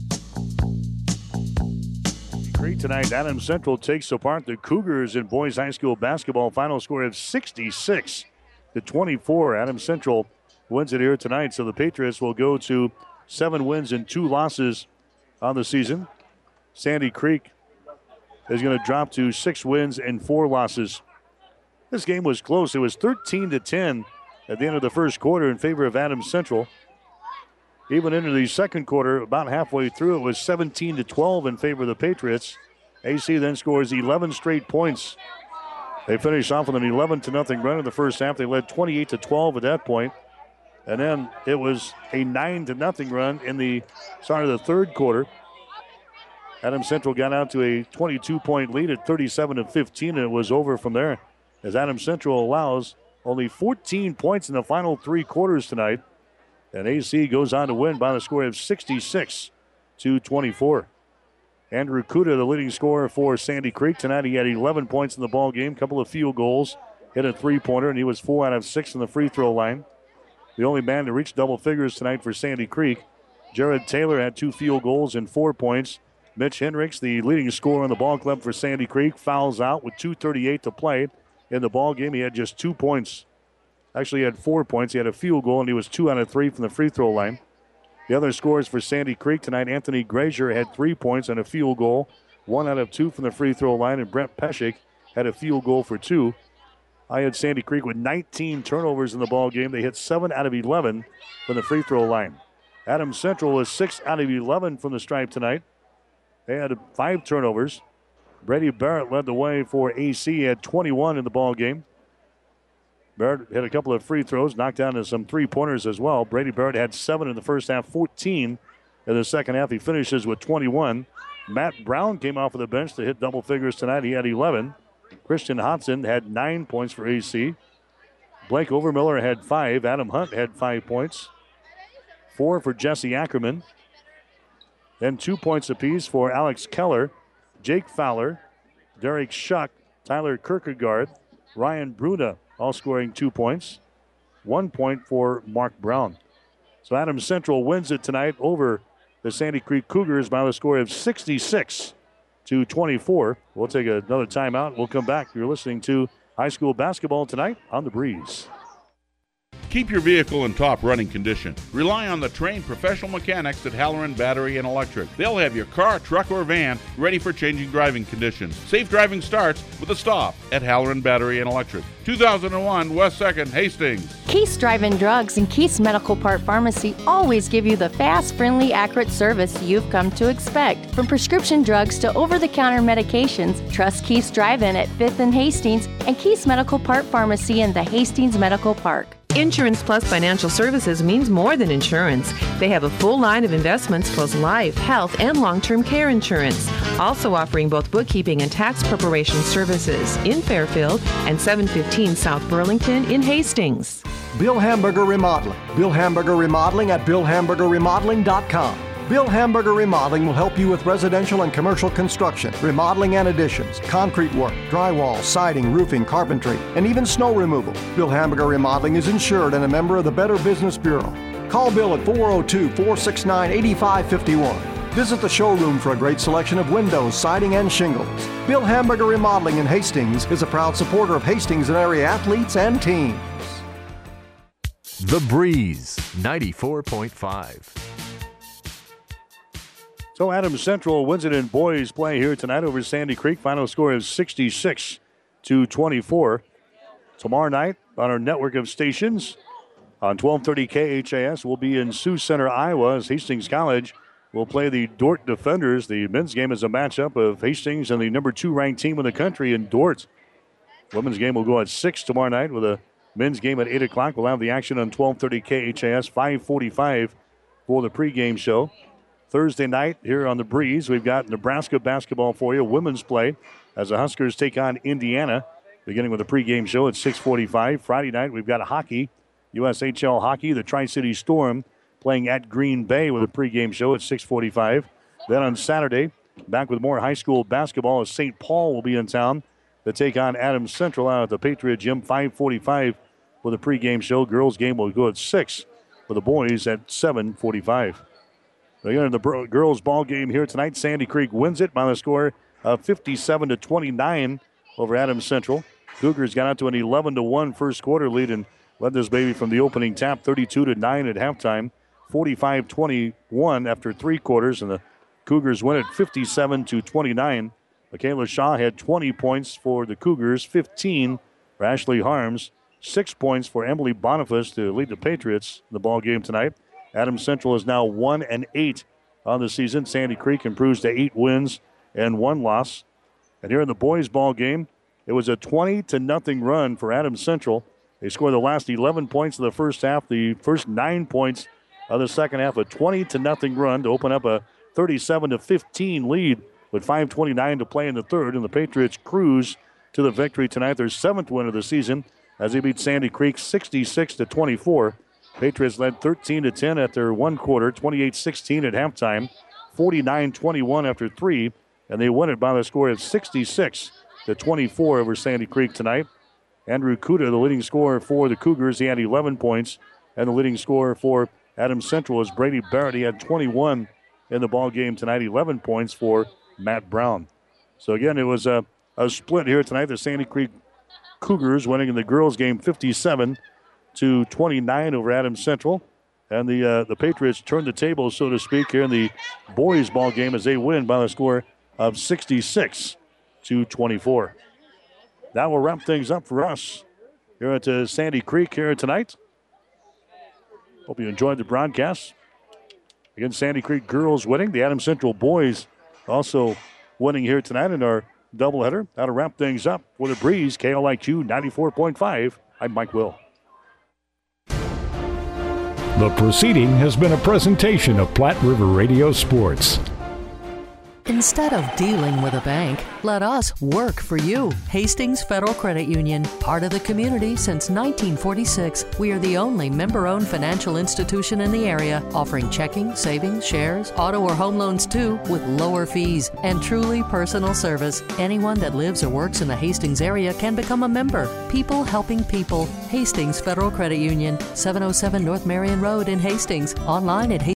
Great tonight. Adams Central takes apart the Cougars in boys high school basketball. Final score of sixty-six to twenty-four. Adams Central wins it here tonight, so the Patriots will go to seven wins and two losses on the season. Sandy Creek is going to drop to six wins and four losses. This game was close. It was thirteen to ten at the end of the first quarter in favor of Adams Central. Even into the second quarter, about halfway through, it was seventeen to twelve in favor of the Patriots. A C then scores eleven straight points. They finished off with an eleven to nothing run in the first half. They led twenty-eight to twelve at that point. And then it was a nine to nothing run in the start of the third quarter. Adams Central got out to a twenty-two point lead at thirty-seven to fifteen, and it was over from there as Adams Central allows only fourteen points in the final three quarters tonight. And A C goes on to win by the score of sixty-six to twenty-four. Andrew Kuda, the leading scorer for Sandy Creek tonight. He had eleven points in the ball game, couple of field goals, hit a three-pointer, and he was four out of six in the free throw line. The only man to reach double figures tonight for Sandy Creek. Jared Taylor had two field goals and four points. Mitch Hendricks, the leading scorer on the ball club for Sandy Creek, fouls out with two thirty-eight to play in the ball game. He had just two points. Actually, he had four points. He had a field goal, and he was two out of three from the free throw line. The other scores for Sandy Creek tonight, Anthony Grazier had three points and a field goal, one out of two from the free throw line, and Brent Peschick had a field goal for two. I had Sandy Creek with nineteen turnovers in the ball game. They hit seven out of eleven from the free throw line. Adams Central was six out of eleven from the stripe tonight. They had five turnovers. Brady Barrett led the way for A C. He had twenty-one in the ball game. Barrett hit a couple of free throws, knocked down some three-pointers as well. Brady Barrett had seven in the first half, fourteen in the second half. He finishes with twenty-one. Matt Brown came off of the bench to hit double figures tonight. He had eleven. Christian Hodson had nine points for A C. Blake Overmiller had five. Adam Hunt had five points. Four for Jesse Ackerman. Then two points apiece for Alex Keller, Jake Fowler, Derek Shuck, Tyler Kierkegaard, Ryan Bruna, all scoring two points. One point for Mark Brown. So Adams Central wins it tonight over the Sandy Creek Cougars by the score of sixty-six to twenty-four. We'll take another timeout. We'll come back. You're listening to high school basketball tonight on The Breeze.
Keep your vehicle in top running condition. Rely on the trained professional mechanics at Halloran Battery and Electric. They'll have your car, truck, or van ready for changing driving conditions. Safe driving starts with a stop at Halloran Battery and Electric. two thousand one West second, Hastings.
Keith's Drive-In Drugs and Keith's Medical Part Pharmacy always give you the fast, friendly, accurate service you've come to expect. From prescription drugs to over-the-counter medications, trust Keith's Drive-In at fifth and Hastings and Keith's Medical Part Pharmacy in the Hastings Medical Park.
Insurance Plus Financial Services means more than insurance. They have a full line of investments plus life, health, and long-term care insurance. Also offering both bookkeeping and tax preparation services in Fairfield and seven fifteen South Burlington in Hastings.
Bill Hamburger Remodeling. Bill Hamburger Remodeling at bill hamburger remodeling dot com. Bill Hamburger Remodeling will help you with residential and commercial construction, remodeling and additions, concrete work, drywall, siding, roofing, carpentry, and even snow removal. Bill Hamburger Remodeling is insured and a member of the Better Business Bureau. Call Bill at four oh two, four six nine, eight five five one. Visit the showroom for a great selection of windows, siding, and shingles. Bill Hamburger Remodeling in Hastings is a proud supporter of Hastings and area athletes and teams.
The Breeze, ninety-four point five.
So Adams Central wins it in boys play here tonight over Sandy Creek. Final score is sixty-six to twenty-four. Tomorrow night on our network of stations on twelve thirty K H A S, we'll be in Sioux Center, Iowa, as Hastings College will play the Dort Defenders. The men's game is a matchup of Hastings and the number two ranked team in the country in Dort. Women's game will go at six tomorrow night with a men's game at eight o'clock. We'll have the action on twelve thirty K H A S, five forty-five for the pregame show. Thursday night here on The Breeze, we've got Nebraska basketball for you, women's play, as the Huskers take on Indiana, beginning with the pregame show at six forty-five. Friday night, we've got hockey, U S H L hockey, the Tri-City Storm playing at Green Bay with a pregame show at six forty-five. Then on Saturday, back with more high school basketball as Saint Paul will be in town to take on Adams Central out at the Patriot Gym, five forty-five for the pregame show. Girls game will go at six for the boys at seven forty-five. Again, the girls' ball game here tonight. Sandy Creek wins it by the score of fifty-seven to twenty-nine over Adams Central. Cougars got out to an eleven to one first quarter lead and led this baby from the opening tap, thirty-two to nine at halftime, forty-five twenty-one after three quarters, and the Cougars win it fifty-seven to twenty-nine. Michaela Shaw had twenty points for the Cougars, fifteen for Ashley Harms, six points for Emily Boniface to lead the Patriots in the ball game tonight. Adams Central is now one and eight on the season. Sandy Creek improves to eight wins and one loss. And here in the boys' ball game, it was a twenty to nothing run for Adams Central. They scored the last eleven points of the first half, the first nine points of the second half. A twenty to nothing run to open up a thirty-seven to fifteen lead with five twenty-nine to play in the third. And the Patriots cruise to the victory tonight, their seventh win of the season, as they beat Sandy Creek sixty-six to twenty-four. Patriots led thirteen to ten after one quarter, twenty-eight sixteen at halftime, forty-nine twenty-one after three, and they won it by the score of sixty-six to twenty-four over Sandy Creek tonight. Andrew Kuda, the leading scorer for the Cougars, he had eleven points, and the leading scorer for Adams Central is Brady Barrett. He had twenty-one in the ball game tonight, eleven points for Matt Brown. So again, it was a, a split here tonight. The Sandy Creek Cougars winning in the girls game fifty-seven to twenty-nine over Adams Central. And the uh, the Patriots turned the table, so to speak, here in the boys' ball game as they win by the score of sixty-six to twenty-four. That will wrap things up for us here at uh, Sandy Creek here tonight. Hope you enjoyed the broadcast. Again, Sandy Creek girls winning. The Adams Central boys also winning here tonight in our doubleheader. That'll wrap things up for the Breeze. K L I Q ninety-four point five. I'm Mike Will.
The proceeding has been a presentation of Platte River Radio Sports.
Instead of dealing with a bank, let us work for you. Hastings Federal Credit Union, part of the community since nineteen forty-six. We are the only member-owned financial institution in the area, offering checking, savings, shares, auto or home loans too, with lower fees and truly personal service. Anyone that lives or works in the Hastings area can become a member. People helping people. Hastings Federal Credit Union, seven oh seven North Marion Road in Hastings. Online at